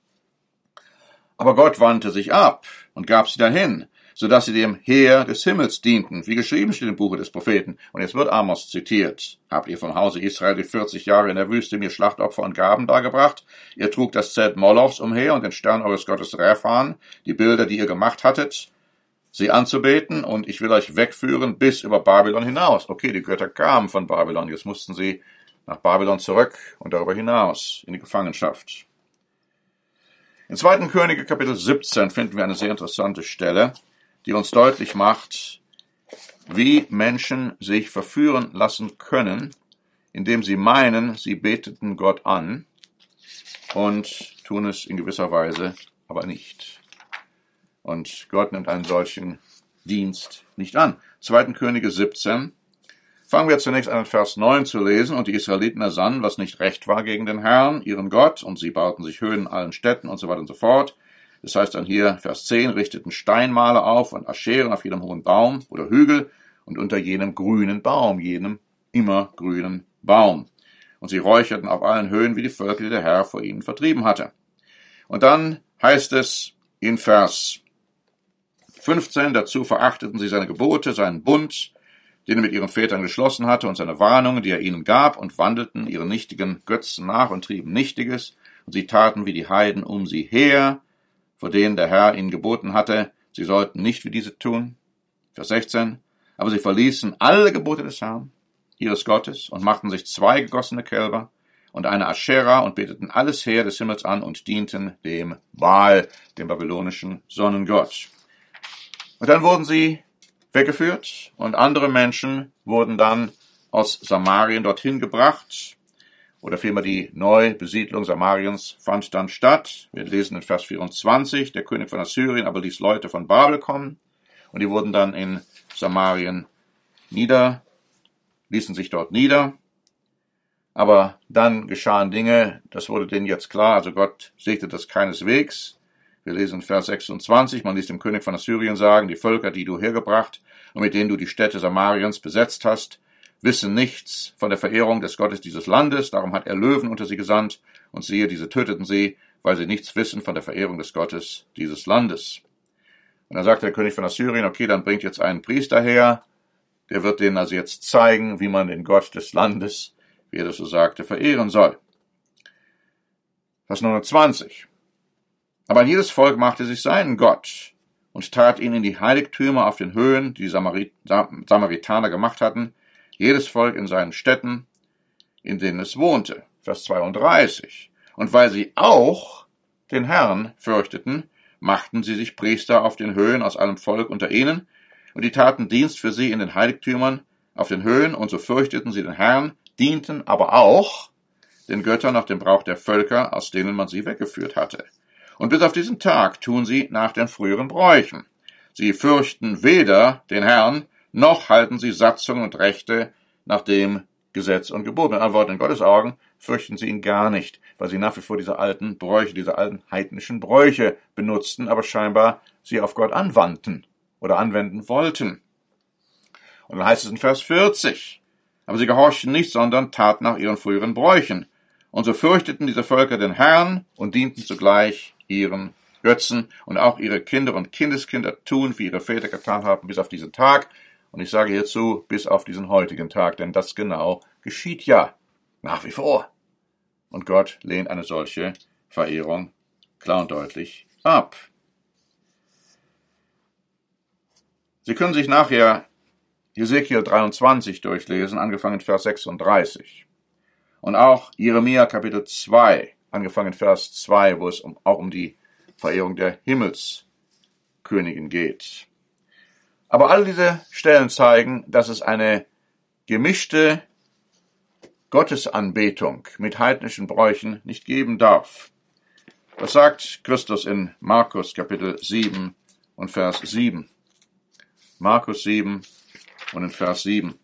Aber Gott wandte sich ab und gab sie dahin, so dass sie dem Heer des Himmels dienten, wie geschrieben steht im Buche des Propheten. Und jetzt wird Amos zitiert. Habt ihr vom Hause Israel die vierzig Jahre in der Wüste mir Schlachtopfer und Gaben dargebracht? Ihr trug das Zelt Molochs umher und den Stern eures Gottes Rephan, die Bilder, die ihr gemacht hattet, sie anzubeten, und ich will euch wegführen bis über Babylon hinaus. Okay, die Götter kamen von Babylon, jetzt mussten sie nach Babylon zurück und darüber hinaus in die Gefangenschaft. In zweiten Könige Kapitel siebzehn finden wir eine sehr interessante Stelle, die uns deutlich macht, wie Menschen sich verführen lassen können, indem sie meinen, sie beteten Gott an und tun es in gewisser Weise aber nicht. Und Gott nimmt einen solchen Dienst nicht an. zweiten Könige siebzehn. Fangen wir zunächst an, Vers neun zu lesen. Und die Israeliten ersannen, was nicht recht war gegen den Herrn, ihren Gott, und sie bauten sich Höhen in allen Städten und so weiter und so fort. Das heißt dann hier, Vers zehn, richteten Steinmale auf und Ascheren auf jedem hohen Baum oder Hügel und unter jenem grünen Baum, jenem immergrünen Baum. Und sie räucherten auf allen Höhen wie die Völker, die der Herr vor ihnen vertrieben hatte. Und dann heißt es in Vers fünfzehn, dazu verachteten sie seine Gebote, seinen Bund, den er mit ihren Vätern geschlossen hatte, und seine Warnungen, die er ihnen gab, und wandelten ihren nichtigen Götzen nach und trieben Nichtiges, und sie taten wie die Heiden um sie her, vor denen der Herr ihnen geboten hatte, sie sollten nicht wie diese tun. Vers sechzehn, aber sie verließen alle Gebote des Herrn, ihres Gottes, und machten sich zwei gegossene Kälber und eine Aschera und beteten alles Heer des Himmels an und dienten dem Baal, dem babylonischen Sonnengott. Und dann wurden sie weggeführt und andere Menschen wurden dann aus Samarien dorthin gebracht, oder vielmehr die Neubesiedlung Samariens fand dann statt. Wir lesen in Vers vierundzwanzig, der König von Assyrien aber ließ Leute von Babel kommen, und die wurden dann in Samarien nieder, ließen sich dort nieder. Aber dann geschahen Dinge, das wurde denen jetzt klar, also Gott segte das keineswegs. Wir lesen in Vers sechsundzwanzig, man ließ dem König von Assyrien sagen, die Völker, die du hergebracht und mit denen du die Städte Samariens besetzt hast, wissen nichts von der Verehrung des Gottes dieses Landes, darum hat er Löwen unter sie gesandt, und siehe, diese töteten sie, weil sie nichts wissen von der Verehrung des Gottes dieses Landes. Und dann sagt der König von Assyrien, okay, dann bringt jetzt einen Priester her, der wird denen also jetzt zeigen, wie man den Gott des Landes, wie er das so sagte, verehren soll. Vers neunundzwanzig. Aber ein jedes Volk machte sich seinen Gott und tat ihn in die Heiligtümer auf den Höhen, die die Samarit- Samaritaner gemacht hatten, jedes Volk in seinen Städten, in denen es wohnte. Vers zweiunddreißig. Und weil sie auch den Herrn fürchteten, machten sie sich Priester auf den Höhen aus allem Volk unter ihnen, und die taten Dienst für sie in den Heiligtümern auf den Höhen, und so fürchteten sie den Herrn, dienten aber auch den Göttern nach dem Brauch der Völker, aus denen man sie weggeführt hatte. Und bis auf diesen Tag tun sie nach den früheren Bräuchen. Sie fürchten weder den Herrn, noch halten sie Satzungen und Rechte nach dem Gesetz und Gebot. Mit anderen Worten, in Gottes Augen fürchten sie ihn gar nicht, weil sie nach wie vor diese alten Bräuche, diese alten heidnischen Bräuche benutzten, aber scheinbar sie auf Gott anwandten oder anwenden wollten. Und dann heißt es in Vers vierzig, aber sie gehorchten nicht, sondern taten nach ihren früheren Bräuchen. Und so fürchteten diese Völker den Herrn und dienten zugleich ihren Götzen, und auch ihre Kinder und Kindeskinder tun, wie ihre Väter getan haben, bis auf diesen Tag. Und ich sage hierzu, bis auf diesen heutigen Tag, denn das genau geschieht ja nach wie vor. Und Gott lehnt eine solche Verehrung klar und deutlich ab. Sie können sich nachher Hesekiel dreiundzwanzig durchlesen, angefangen in Vers sechsunddreißig. Und auch Jeremia Kapitel zwei, angefangen in Vers zwei, wo es um, auch um die Verehrung der Himmelskönigin geht. Aber all diese Stellen zeigen, dass es eine gemischte Gottesanbetung mit heidnischen Bräuchen nicht geben darf. Das sagt Christus in Markus Kapitel sieben und Vers sieben. Markus sieben und in Vers sieben.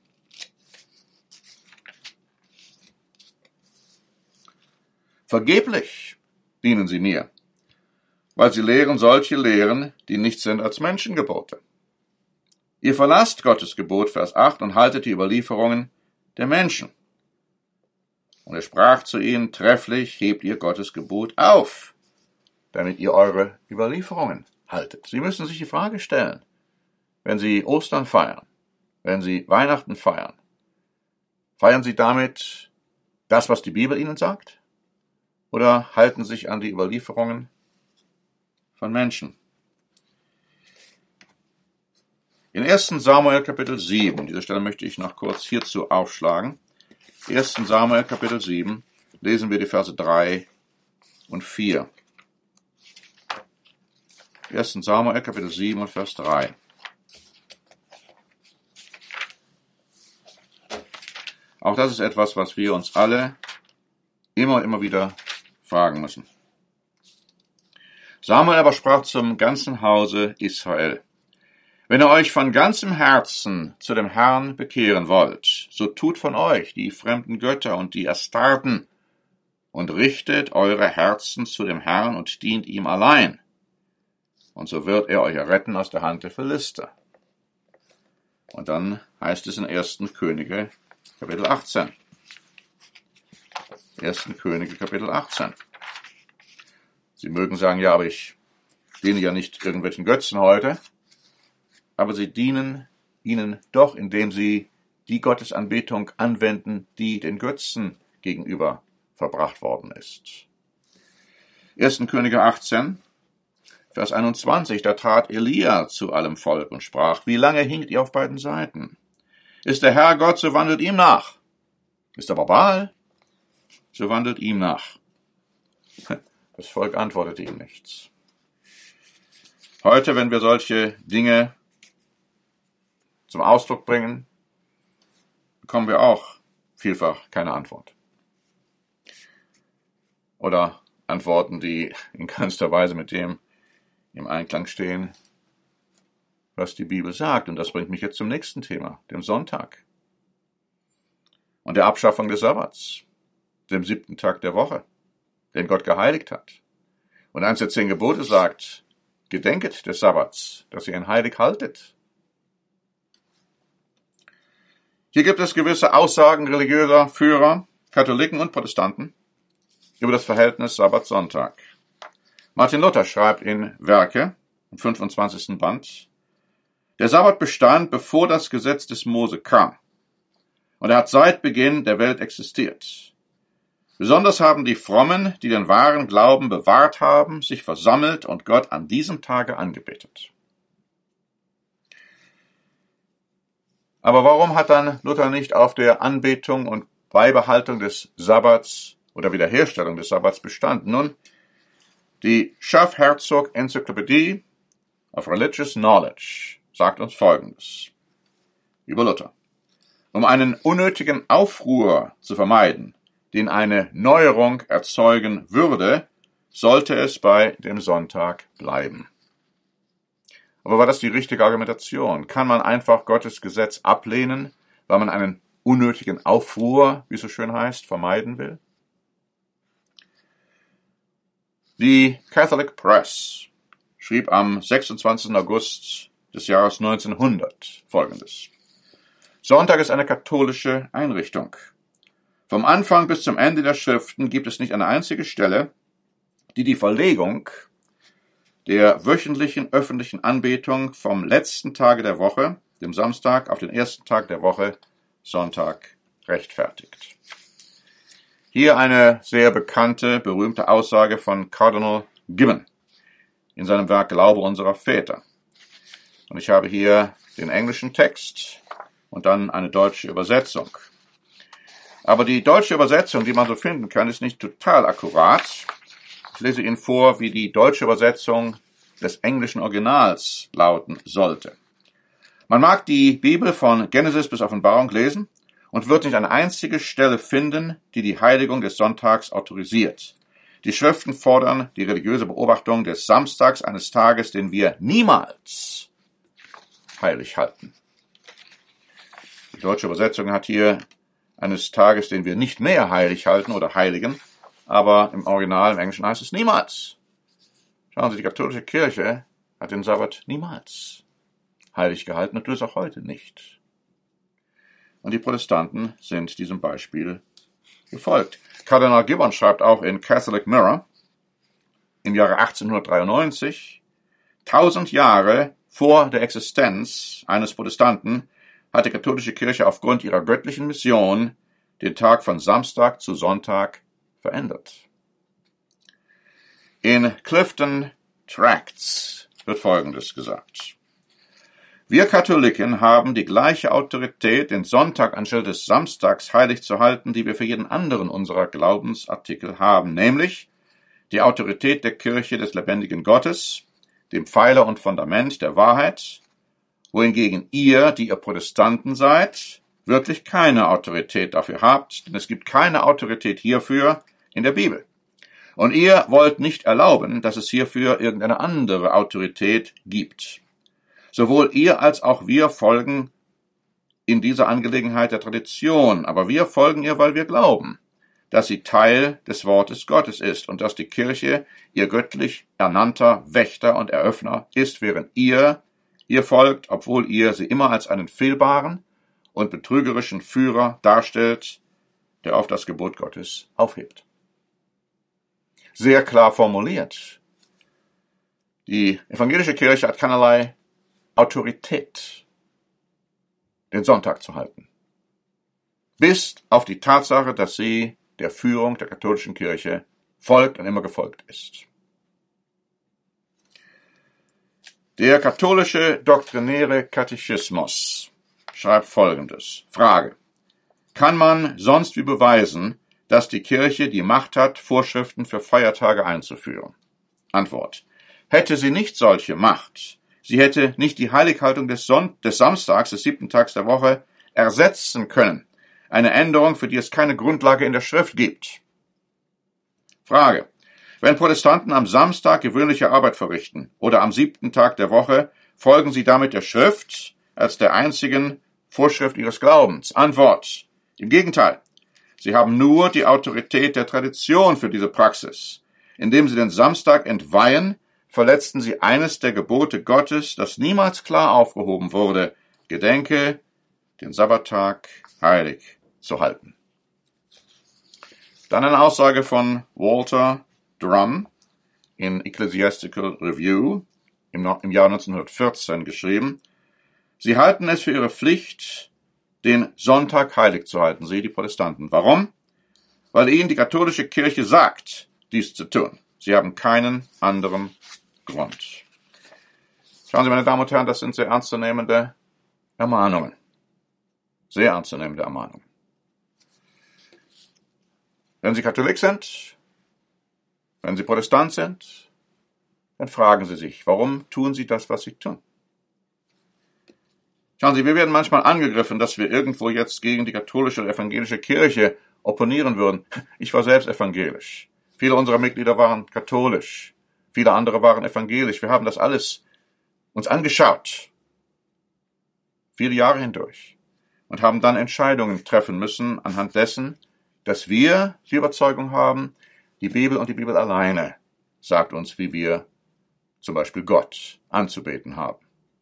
Vergeblich dienen sie mir, weil sie lehren solche Lehren, die nicht sind als Menschengebote. Ihr verlasst Gottes Gebot, Vers acht, und haltet die Überlieferungen der Menschen. Und er sprach zu ihnen, trefflich hebt ihr Gottes Gebot auf, damit ihr eure Überlieferungen haltet. Sie müssen sich die Frage stellen, wenn Sie Ostern feiern, wenn Sie Weihnachten feiern, feiern Sie damit das, was die Bibel Ihnen sagt? Oder halten Sie sich an die Überlieferungen von Menschen? In ersten Samuel Kapitel sieben, diese Stelle möchte ich noch kurz hierzu aufschlagen. ersten Samuel Kapitel sieben, lesen wir die Verse drei und vier. ersten Samuel Kapitel sieben und Vers drei. Auch das ist etwas, was wir uns alle immer und immer wieder fragen müssen. Samuel aber sprach zum ganzen Hause Israel: Wenn ihr euch von ganzem Herzen zu dem Herrn bekehren wollt, so tut von euch die fremden Götter und die Astarten und richtet eure Herzen zu dem Herrn und dient ihm allein. und so wird er euch erretten aus der Hand der Philister. Und dann heißt es in ersten Könige, Kapitel achtzehn. ersten Könige, Kapitel achtzehn. Sie mögen sagen, ja, aber ich diene ja nicht irgendwelchen Götzen heute, aber sie dienen ihnen doch, indem sie die Gottesanbetung anwenden, die den Götzen gegenüber verbracht worden ist. ersten Könige achtzehn, Vers einundzwanzig, da trat Elia zu allem Volk und sprach, wie lange hinkt ihr auf beiden Seiten? Ist der Herr Gott, so wandelt ihm nach. Ist aber Baal, so wandelt ihm nach. Das Volk antwortete ihm nichts. Heute, wenn wir solche Dinge zum Ausdruck bringen, bekommen wir auch vielfach keine Antwort. Oder Antworten, die in keinster Weise mit dem im Einklang stehen, was die Bibel sagt. Und das bringt mich jetzt zum nächsten Thema, dem Sonntag und der Abschaffung des Sabbats, dem siebten Tag der Woche, den Gott geheiligt hat. Und eins der zehn Gebote sagt, gedenket des Sabbats, dass ihr ihn heilig haltet. Hier gibt es gewisse Aussagen religiöser Führer, Katholiken und Protestanten über das Verhältnis Sabbat-Sonntag. Martin Luther schreibt in Werke, im fünfundzwanzigsten Band, der Sabbat bestand, bevor das Gesetz des Mose kam. Und er hat seit Beginn der Welt existiert. Besonders haben die Frommen, die den wahren Glauben bewahrt haben, sich versammelt und Gott an diesem Tage angebetet. Aber warum hat dann Luther nicht auf der Anbetung und Beibehaltung des Sabbats oder Wiederherstellung des Sabbats bestanden? Nun, die Schaff-Herzog-Enzyklopädie of Religious Knowledge sagt uns Folgendes über Luther. Um einen unnötigen Aufruhr zu vermeiden, den eine Neuerung erzeugen würde, sollte es bei dem Sonntag bleiben. Aber war das die richtige Argumentation? Kann man einfach Gottes Gesetz ablehnen, weil man einen unnötigen Aufruhr, wie es so schön heißt, vermeiden will? Die Catholic Press schrieb am sechsundzwanzigsten August des Jahres neunzehnhundert Folgendes. Sonntag ist eine katholische Einrichtung. Vom Anfang bis zum Ende der Schriften gibt es nicht eine einzige Stelle, die die Verlegung der wöchentlichen öffentlichen Anbetung vom letzten Tage der Woche, dem Samstag, auf den ersten Tag der Woche, Sonntag, rechtfertigt. Hier eine sehr bekannte, berühmte Aussage von Cardinal Gibbon in seinem Werk Glaube unserer Väter. Und ich habe hier den englischen Text und dann eine deutsche Übersetzung. Aber die deutsche Übersetzung, die man so finden kann, ist nicht total akkurat. Ich lese Ihnen vor, wie die deutsche Übersetzung des englischen Originals lauten sollte. Man mag die Bibel von Genesis bis Offenbarung lesen und wird nicht eine einzige Stelle finden, die die Heiligung des Sonntags autorisiert. Die Schriften fordern die religiöse Beobachtung des Samstags, eines Tages, den wir niemals heilig halten. Die deutsche Übersetzung hat hier eines Tages, den wir nicht mehr heilig halten oder heiligen, aber im Original, im Englischen heißt es niemals. Schauen Sie, die katholische Kirche hat den Sabbat niemals heilig gehalten und tut es auch heute nicht. Und die Protestanten sind diesem Beispiel gefolgt. Kardinal Gibbon schreibt auch in Catholic Mirror im Jahre achtzehnhundertdreiundneunzig, tausend Jahre vor der Existenz eines Protestanten hat die katholische Kirche aufgrund ihrer göttlichen Mission den Tag von Samstag zu Sonntag verändert. In Clifton Tracts wird Folgendes gesagt. Wir Katholiken haben die gleiche Autorität, den Sonntag anstelle des Samstags heilig zu halten, die wir für jeden anderen unserer Glaubensartikel haben, nämlich die Autorität der Kirche des lebendigen Gottes, dem Pfeiler und Fundament der Wahrheit, wohingegen ihr, die ihr Protestanten seid, wirklich keine Autorität dafür habt, denn es gibt keine Autorität hierfür in der Bibel. Und ihr wollt nicht erlauben, dass es hierfür irgendeine andere Autorität gibt. Sowohl ihr als auch wir folgen in dieser Angelegenheit der Tradition, aber wir folgen ihr, weil wir glauben. dass sie Teil des Wortes Gottes ist und dass die Kirche ihr göttlich ernannter Wächter und Eröffner ist, während ihr ihr folgt, obwohl ihr sie immer als einen fehlbaren und betrügerischen Führer darstellt, der auf das Gebot Gottes aufhebt. Sehr klar formuliert. Die evangelische Kirche hat keinerlei Autorität, den Sonntag zu halten, bis auf die Tatsache, dass sie der Führung der katholischen Kirche folgt und immer gefolgt ist. Der katholische doktrinäre Katechismus schreibt Folgendes. Frage. Kann man sonst wie beweisen, dass die Kirche die Macht hat, Vorschriften für Feiertage einzuführen? Antwort. Hätte sie nicht solche Macht, sie hätte nicht die Heilighaltung des, Son- des Samstags, des siebten Tags der Woche, ersetzen können. Eine Änderung, für die es keine Grundlage in der Schrift gibt. Frage. Wenn Protestanten am Samstag gewöhnliche Arbeit verrichten oder am siebten Tag der Woche, folgen sie damit der Schrift als der einzigen Vorschrift ihres Glaubens? Antwort. Im Gegenteil. Sie haben nur die Autorität der Tradition für diese Praxis. Indem sie den Samstag entweihen, verletzten sie eines der Gebote Gottes, das niemals klar aufgehoben wurde. Gedenke, den Sabbattag heilig zu halten. Dann eine Aussage von Walter Drum in Ecclesiastical Review im, im Jahr neunzehnhundertvierzehn geschrieben. Sie halten es für ihre Pflicht, den Sonntag heilig zu halten, Sie, die Protestanten. Warum? Weil ihnen die katholische Kirche sagt, dies zu tun. Sie haben keinen anderen Grund. Schauen Sie, meine Damen und Herren, das sind sehr ernstzunehmende Ermahnungen. Sehr ernstzunehmende Ermahnungen. Wenn Sie Katholik sind, wenn Sie Protestant sind, dann fragen Sie sich, warum tun Sie das, was Sie tun? Schauen Sie, wir werden manchmal angegriffen, dass wir irgendwo jetzt gegen die katholische oder evangelische Kirche opponieren würden. Ich war selbst evangelisch. Viele unserer Mitglieder waren katholisch. Viele andere waren evangelisch. Wir haben das alles uns angeschaut. Viele Jahre hindurch. Und haben dann Entscheidungen treffen müssen anhand dessen, dass wir die Überzeugung haben, die Bibel und die Bibel alleine sagt uns, wie wir zum Beispiel Gott anzubeten haben.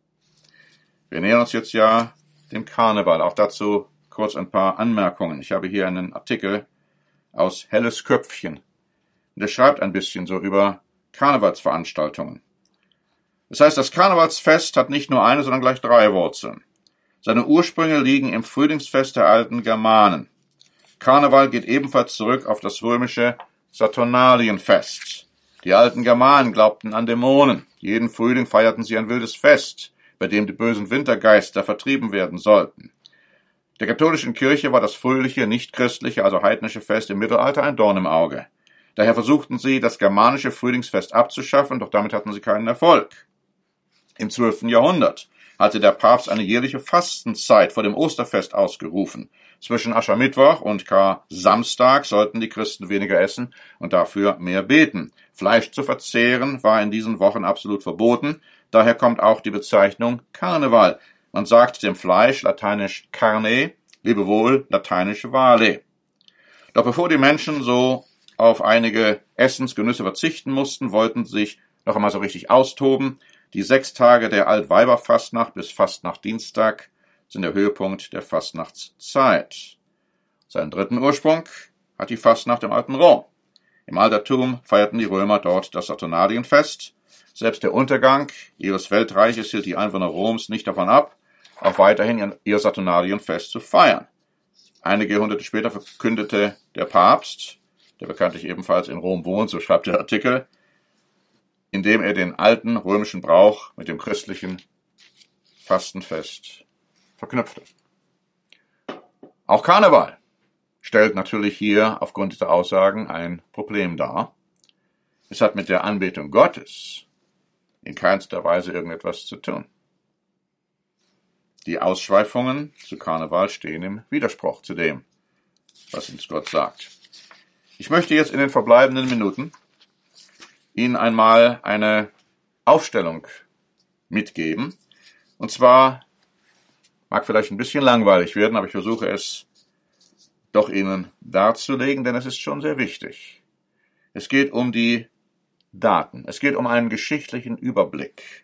Wir nähern uns jetzt ja dem Karneval. Auch dazu kurz ein paar Anmerkungen. Ich habe hier einen Artikel aus Helles Köpfchen. Und er schreibt ein bisschen so über Karnevalsveranstaltungen. Das heißt, das Karnevalsfest hat nicht nur eine, sondern gleich drei Wurzeln. Seine Ursprünge liegen im Frühlingsfest der alten Germanen. Karneval geht ebenfalls zurück auf das römische Saturnalienfest. Die alten Germanen glaubten an Dämonen. Jeden Frühling feierten sie ein wildes Fest, bei dem die bösen Wintergeister vertrieben werden sollten. Der katholischen Kirche war das fröhliche, nicht-christliche, also heidnische Fest im Mittelalter ein Dorn im Auge. Daher versuchten sie, das germanische Frühlingsfest abzuschaffen, doch damit hatten sie keinen Erfolg. Im zwölften Jahrhundert hatte der Papst eine jährliche Fastenzeit vor dem Osterfest ausgerufen. Zwischen Aschermittwoch und Kar-Samstag sollten die Christen weniger essen und dafür mehr beten. Fleisch zu verzehren war in diesen Wochen absolut verboten. Daher kommt auch die Bezeichnung Karneval. Man sagt dem Fleisch lateinisch carne, Lebewohl lateinisch vale. Doch bevor die Menschen so auf einige Essensgenüsse verzichten mussten, wollten sie sich noch einmal so richtig austoben. Die sechs Tage der Altweiberfastnacht bis Fastnachtdienstag sind der Höhepunkt der Fastnachtszeit. Seinen dritten Ursprung hat die Fastnacht im alten Rom. Im Altertum feierten die Römer dort das Saturnalienfest. Selbst der Untergang ihres Weltreiches hielt die Einwohner Roms nicht davon ab, auch weiterhin ihr Saturnalienfest zu feiern. Einige Jahrhunderte später verkündete der Papst, der bekanntlich ebenfalls in Rom wohnt, so schreibt der Artikel, indem er den alten römischen Brauch mit dem christlichen Fastenfest verknüpfte. Auch Karneval stellt natürlich hier aufgrund dieser Aussagen ein Problem dar. Es hat mit der Anbetung Gottes in keinster Weise irgendetwas zu tun. Die Ausschweifungen zu Karneval stehen im Widerspruch zu dem, was uns Gott sagt. Ich möchte jetzt in den verbleibenden Minuten Ihnen einmal eine Aufstellung mitgeben. Und zwar mag vielleicht ein bisschen langweilig werden, aber ich versuche es doch Ihnen darzulegen, denn es ist schon sehr wichtig. Es geht um die Daten. Es geht um einen geschichtlichen Überblick,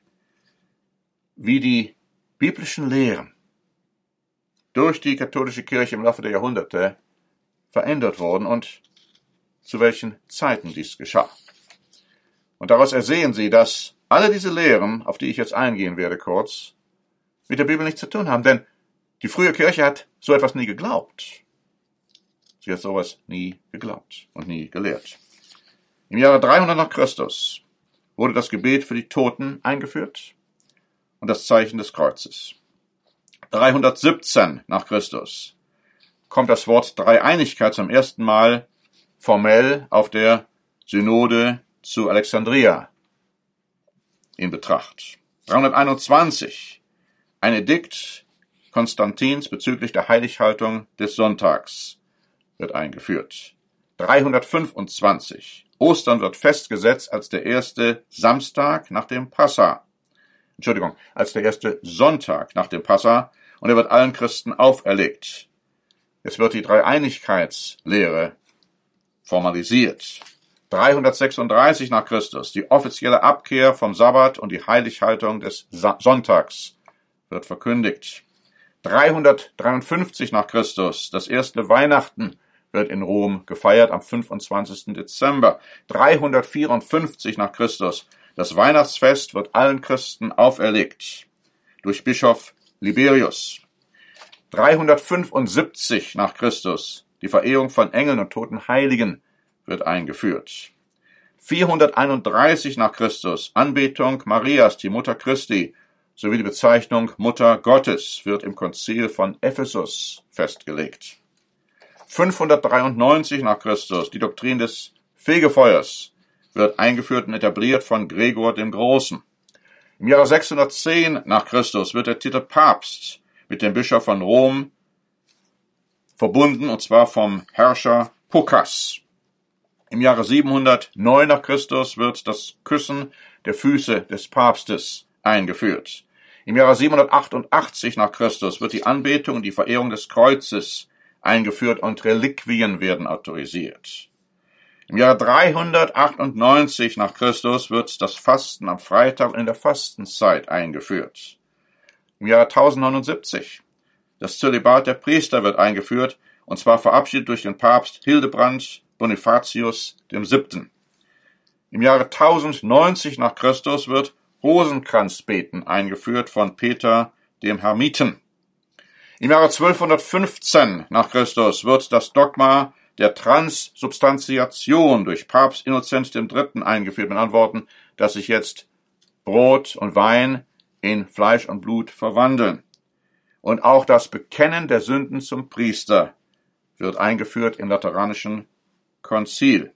wie die biblischen Lehren durch die katholische Kirche im Laufe der Jahrhunderte verändert wurden und zu welchen Zeiten dies geschah. Und daraus ersehen Sie, dass alle diese Lehren, auf die ich jetzt eingehen werde kurz, mit der Bibel nichts zu tun haben, denn die frühe Kirche hat so etwas nie geglaubt. Sie hat sowas nie geglaubt und nie gelehrt. Im Jahre dreihundert nach Christus wurde das Gebet für die Toten eingeführt und das Zeichen des Kreuzes. dreihundertsiebzehn nach Christus kommt das Wort Dreieinigkeit zum ersten Mal formell auf der Synode zu Alexandria in Betracht. dreihunderteinundzwanzig ein Edikt Konstantins bezüglich der Heilighaltung des Sonntags wird eingeführt. dreihundertfünfundzwanzig Ostern wird festgesetzt als der erste Samstag nach dem Passa. Entschuldigung, als der erste Sonntag nach dem Passa, und er wird allen Christen auferlegt. Es wird die Dreieinigkeitslehre formalisiert. dreihundertsechsunddreißig nach Christus, die offizielle Abkehr vom Sabbat und die Heilighaltung des Sonntags wird verkündigt. dreihundertdreiundfünfzig nach Christus, das erste Weihnachten wird in Rom gefeiert am fünfundzwanzigsten Dezember. dreihundertvierundfünfzig nach Christus, das Weihnachtsfest wird allen Christen auferlegt durch Bischof Liberius. dreihundertfünfundsiebzig nach Christus, die Verehrung von Engeln und toten Heiligen wird eingeführt. vierhunderteinunddreißig nach Christus, Anbetung Marias, die Mutter Christi, sowie die Bezeichnung Mutter Gottes wird im Konzil von Ephesus festgelegt. fünfhundertdreiundneunzig nach Christus, die Doktrin des Fegefeuers wird eingeführt und etabliert von Gregor dem Großen. Im Jahre sechshundertzehn nach Christus wird der Titel Papst mit dem Bischof von Rom verbunden, und zwar vom Herrscher Pucas. Im Jahre siebenhundertneun nach Christus wird das Küssen der Füße des Papstes eingeführt. Im Jahre siebenhundertachtundachtzig nach Christus wird die Anbetung und die Verehrung des Kreuzes eingeführt und Reliquien werden autorisiert. Im Jahre dreihundertachtundneunzig nach Christus wird das Fasten am Freitag und in der Fastenzeit eingeführt. Im Jahre tausendneunundsiebzig das Zölibat der Priester wird eingeführt, und zwar verabschiedet durch den Papst Hildebrand Bonifatius dem Siebten. Im Jahre tausendneunzig nach Christus wird Rosenkranzbeten eingeführt von Peter dem Hermiten. Im Jahre zwölfhundertfünfzehn nach Christus wird das Dogma der Transsubstantiation durch Papst Innozent der Dritte eingeführt, mit anderen Worten, dass sich jetzt Brot und Wein in Fleisch und Blut verwandeln. Und auch das Bekennen der Sünden zum Priester wird eingeführt im Lateranischen Konzil.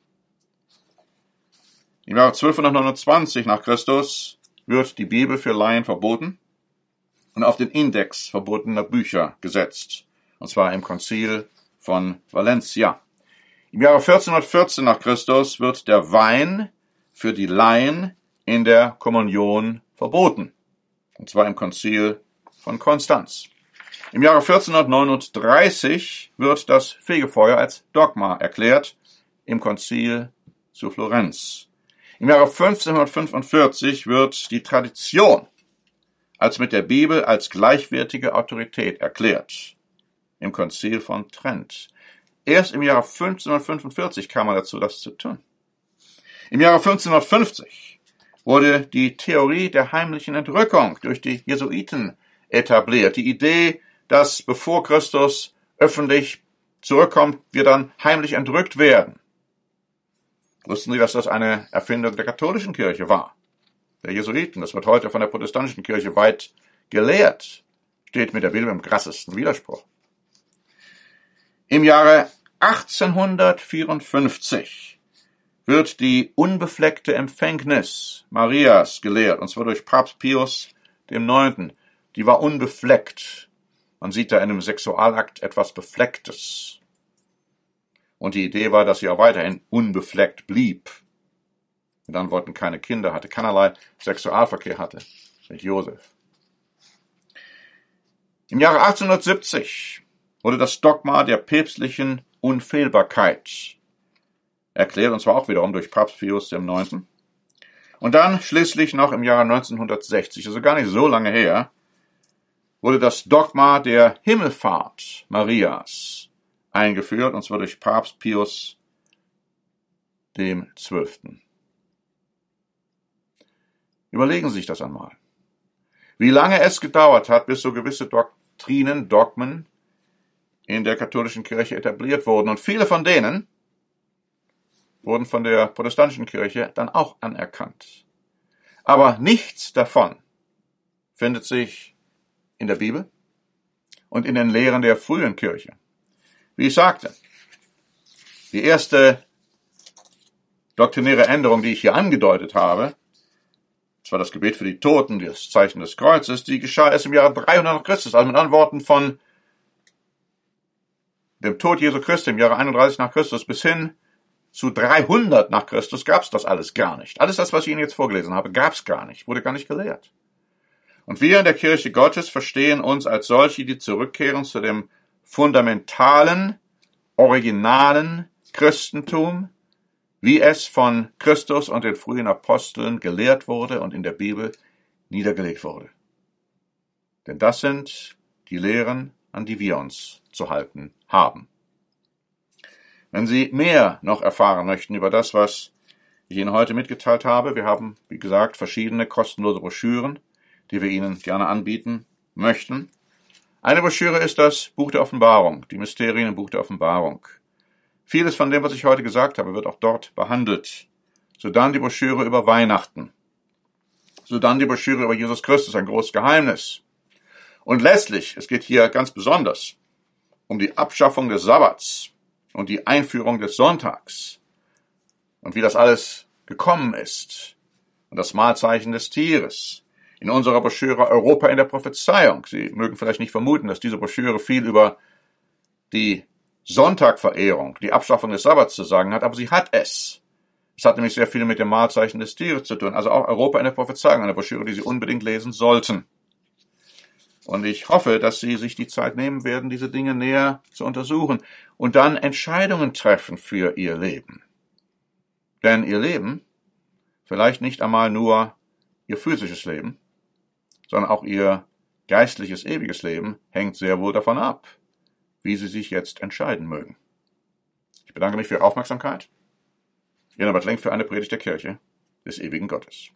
Im Jahre zwölfhundertneunundzwanzig nach Christus wird die Bibel für Laien verboten und auf den Index verbotener Bücher gesetzt, und zwar im Konzil von Valencia. Im Jahre vierzehnhundertvierzehn nach Christus wird der Wein für die Laien in der Kommunion verboten, und zwar im Konzil von Konstanz. Im Jahre vierzehnhundertneununddreißig wird das Fegefeuer als Dogma erklärt im Konzil zu Florenz. Im Jahre fünfzehnhundertfünfundvierzig wird die Tradition als mit der Bibel als gleichwertige Autorität erklärt im Konzil von Trent. Erst im Jahre fünfzehnhundertfünfundvierzig kam man dazu, das zu tun. Im Jahre fünfzehnhundertfünfzig wurde die Theorie der heimlichen Entrückung durch die Jesuiten etabliert. Die Idee, dass bevor Christus öffentlich zurückkommt, wir dann heimlich entrückt werden. Wussten Sie, dass das eine Erfindung der katholischen Kirche war? Der Jesuiten, das wird heute von der protestantischen Kirche weit gelehrt, steht mit der Bibel im krassesten Widerspruch. Im Jahre achtzehnhundertvierundfünfzig wird die unbefleckte Empfängnis Marias gelehrt, und zwar durch Papst Pius dem Neunten. Die war unbefleckt. Man sieht da in einem Sexualakt etwas Beflecktes. Und die Idee war, dass sie auch weiterhin unbefleckt blieb. Mit anderen Worten, keine Kinder hatte, keinerlei Sexualverkehr hatte mit Josef. Im Jahre achtzehnhundertsiebzig wurde das Dogma der päpstlichen Unfehlbarkeit erklärt, und zwar auch wiederum durch Papst Pius der Neunte. Und dann schließlich noch im Jahre neunzehnhundertsechzig, also gar nicht so lange her, wurde das Dogma der Himmelfahrt Marias eingeführt, und zwar durch Papst Pius dem Zwölften. Überlegen Sie sich das einmal. Wie lange es gedauert hat, bis so gewisse Doktrinen, Dogmen in der katholischen Kirche etabliert wurden. Und viele von denen wurden von der protestantischen Kirche dann auch anerkannt. Aber nichts davon findet sich in der Bibel und in den Lehren der frühen Kirche. Wie ich sagte, die erste doktrinäre Änderung, die ich hier angedeutet habe, das war das Gebet für die Toten, das Zeichen des Kreuzes, die geschah erst im Jahre dreihundert nach Christus, also mit anderen Worten von dem Tod Jesu Christi im Jahre einunddreißig nach Christus bis hin zu dreihundert nach Christus gab es das alles gar nicht. Alles das, was ich Ihnen jetzt vorgelesen habe, gab es gar nicht, wurde gar nicht gelehrt. Und wir in der Kirche Gottes verstehen uns als solche, die zurückkehren zu dem fundamentalen, originalen Christentum, wie es von Christus und den frühen Aposteln gelehrt wurde und in der Bibel niedergelegt wurde. Denn das sind die Lehren, an die wir uns zu halten haben. Wenn Sie mehr noch erfahren möchten über das, was ich Ihnen heute mitgeteilt habe, wir haben, wie gesagt, verschiedene kostenlose Broschüren, die wir Ihnen gerne anbieten möchten. Eine Broschüre ist das Buch der Offenbarung, die Mysterien im Buch der Offenbarung. Vieles von dem, was ich heute gesagt habe, wird auch dort behandelt. Sodann die Broschüre über Weihnachten. Sodann die Broschüre über Jesus Christus, ein großes Geheimnis. Und letztlich, es geht hier ganz besonders um die Abschaffung des Sabbats und die Einführung des Sonntags und wie das alles gekommen ist und das Mahlzeichen des Tieres. In unserer Broschüre Europa in der Prophezeiung. Sie mögen vielleicht nicht vermuten, dass diese Broschüre viel über die Sonntagverehrung, die Abschaffung des Sabbats zu sagen hat, aber sie hat es. Es hat nämlich sehr viel mit dem Mahlzeichen des Tieres zu tun. Also auch Europa in der Prophezeiung, eine Broschüre, die Sie unbedingt lesen sollten. Und ich hoffe, dass Sie sich die Zeit nehmen werden, diese Dinge näher zu untersuchen und dann Entscheidungen treffen für Ihr Leben. Denn Ihr Leben, vielleicht nicht einmal nur Ihr physisches Leben, sondern auch Ihr geistliches, ewiges Leben, hängt sehr wohl davon ab, wie Sie sich jetzt entscheiden mögen. Ich bedanke mich für Ihre Aufmerksamkeit. Ihr Norbert Lenk für eine Predigt der Kirche des ewigen Gottes.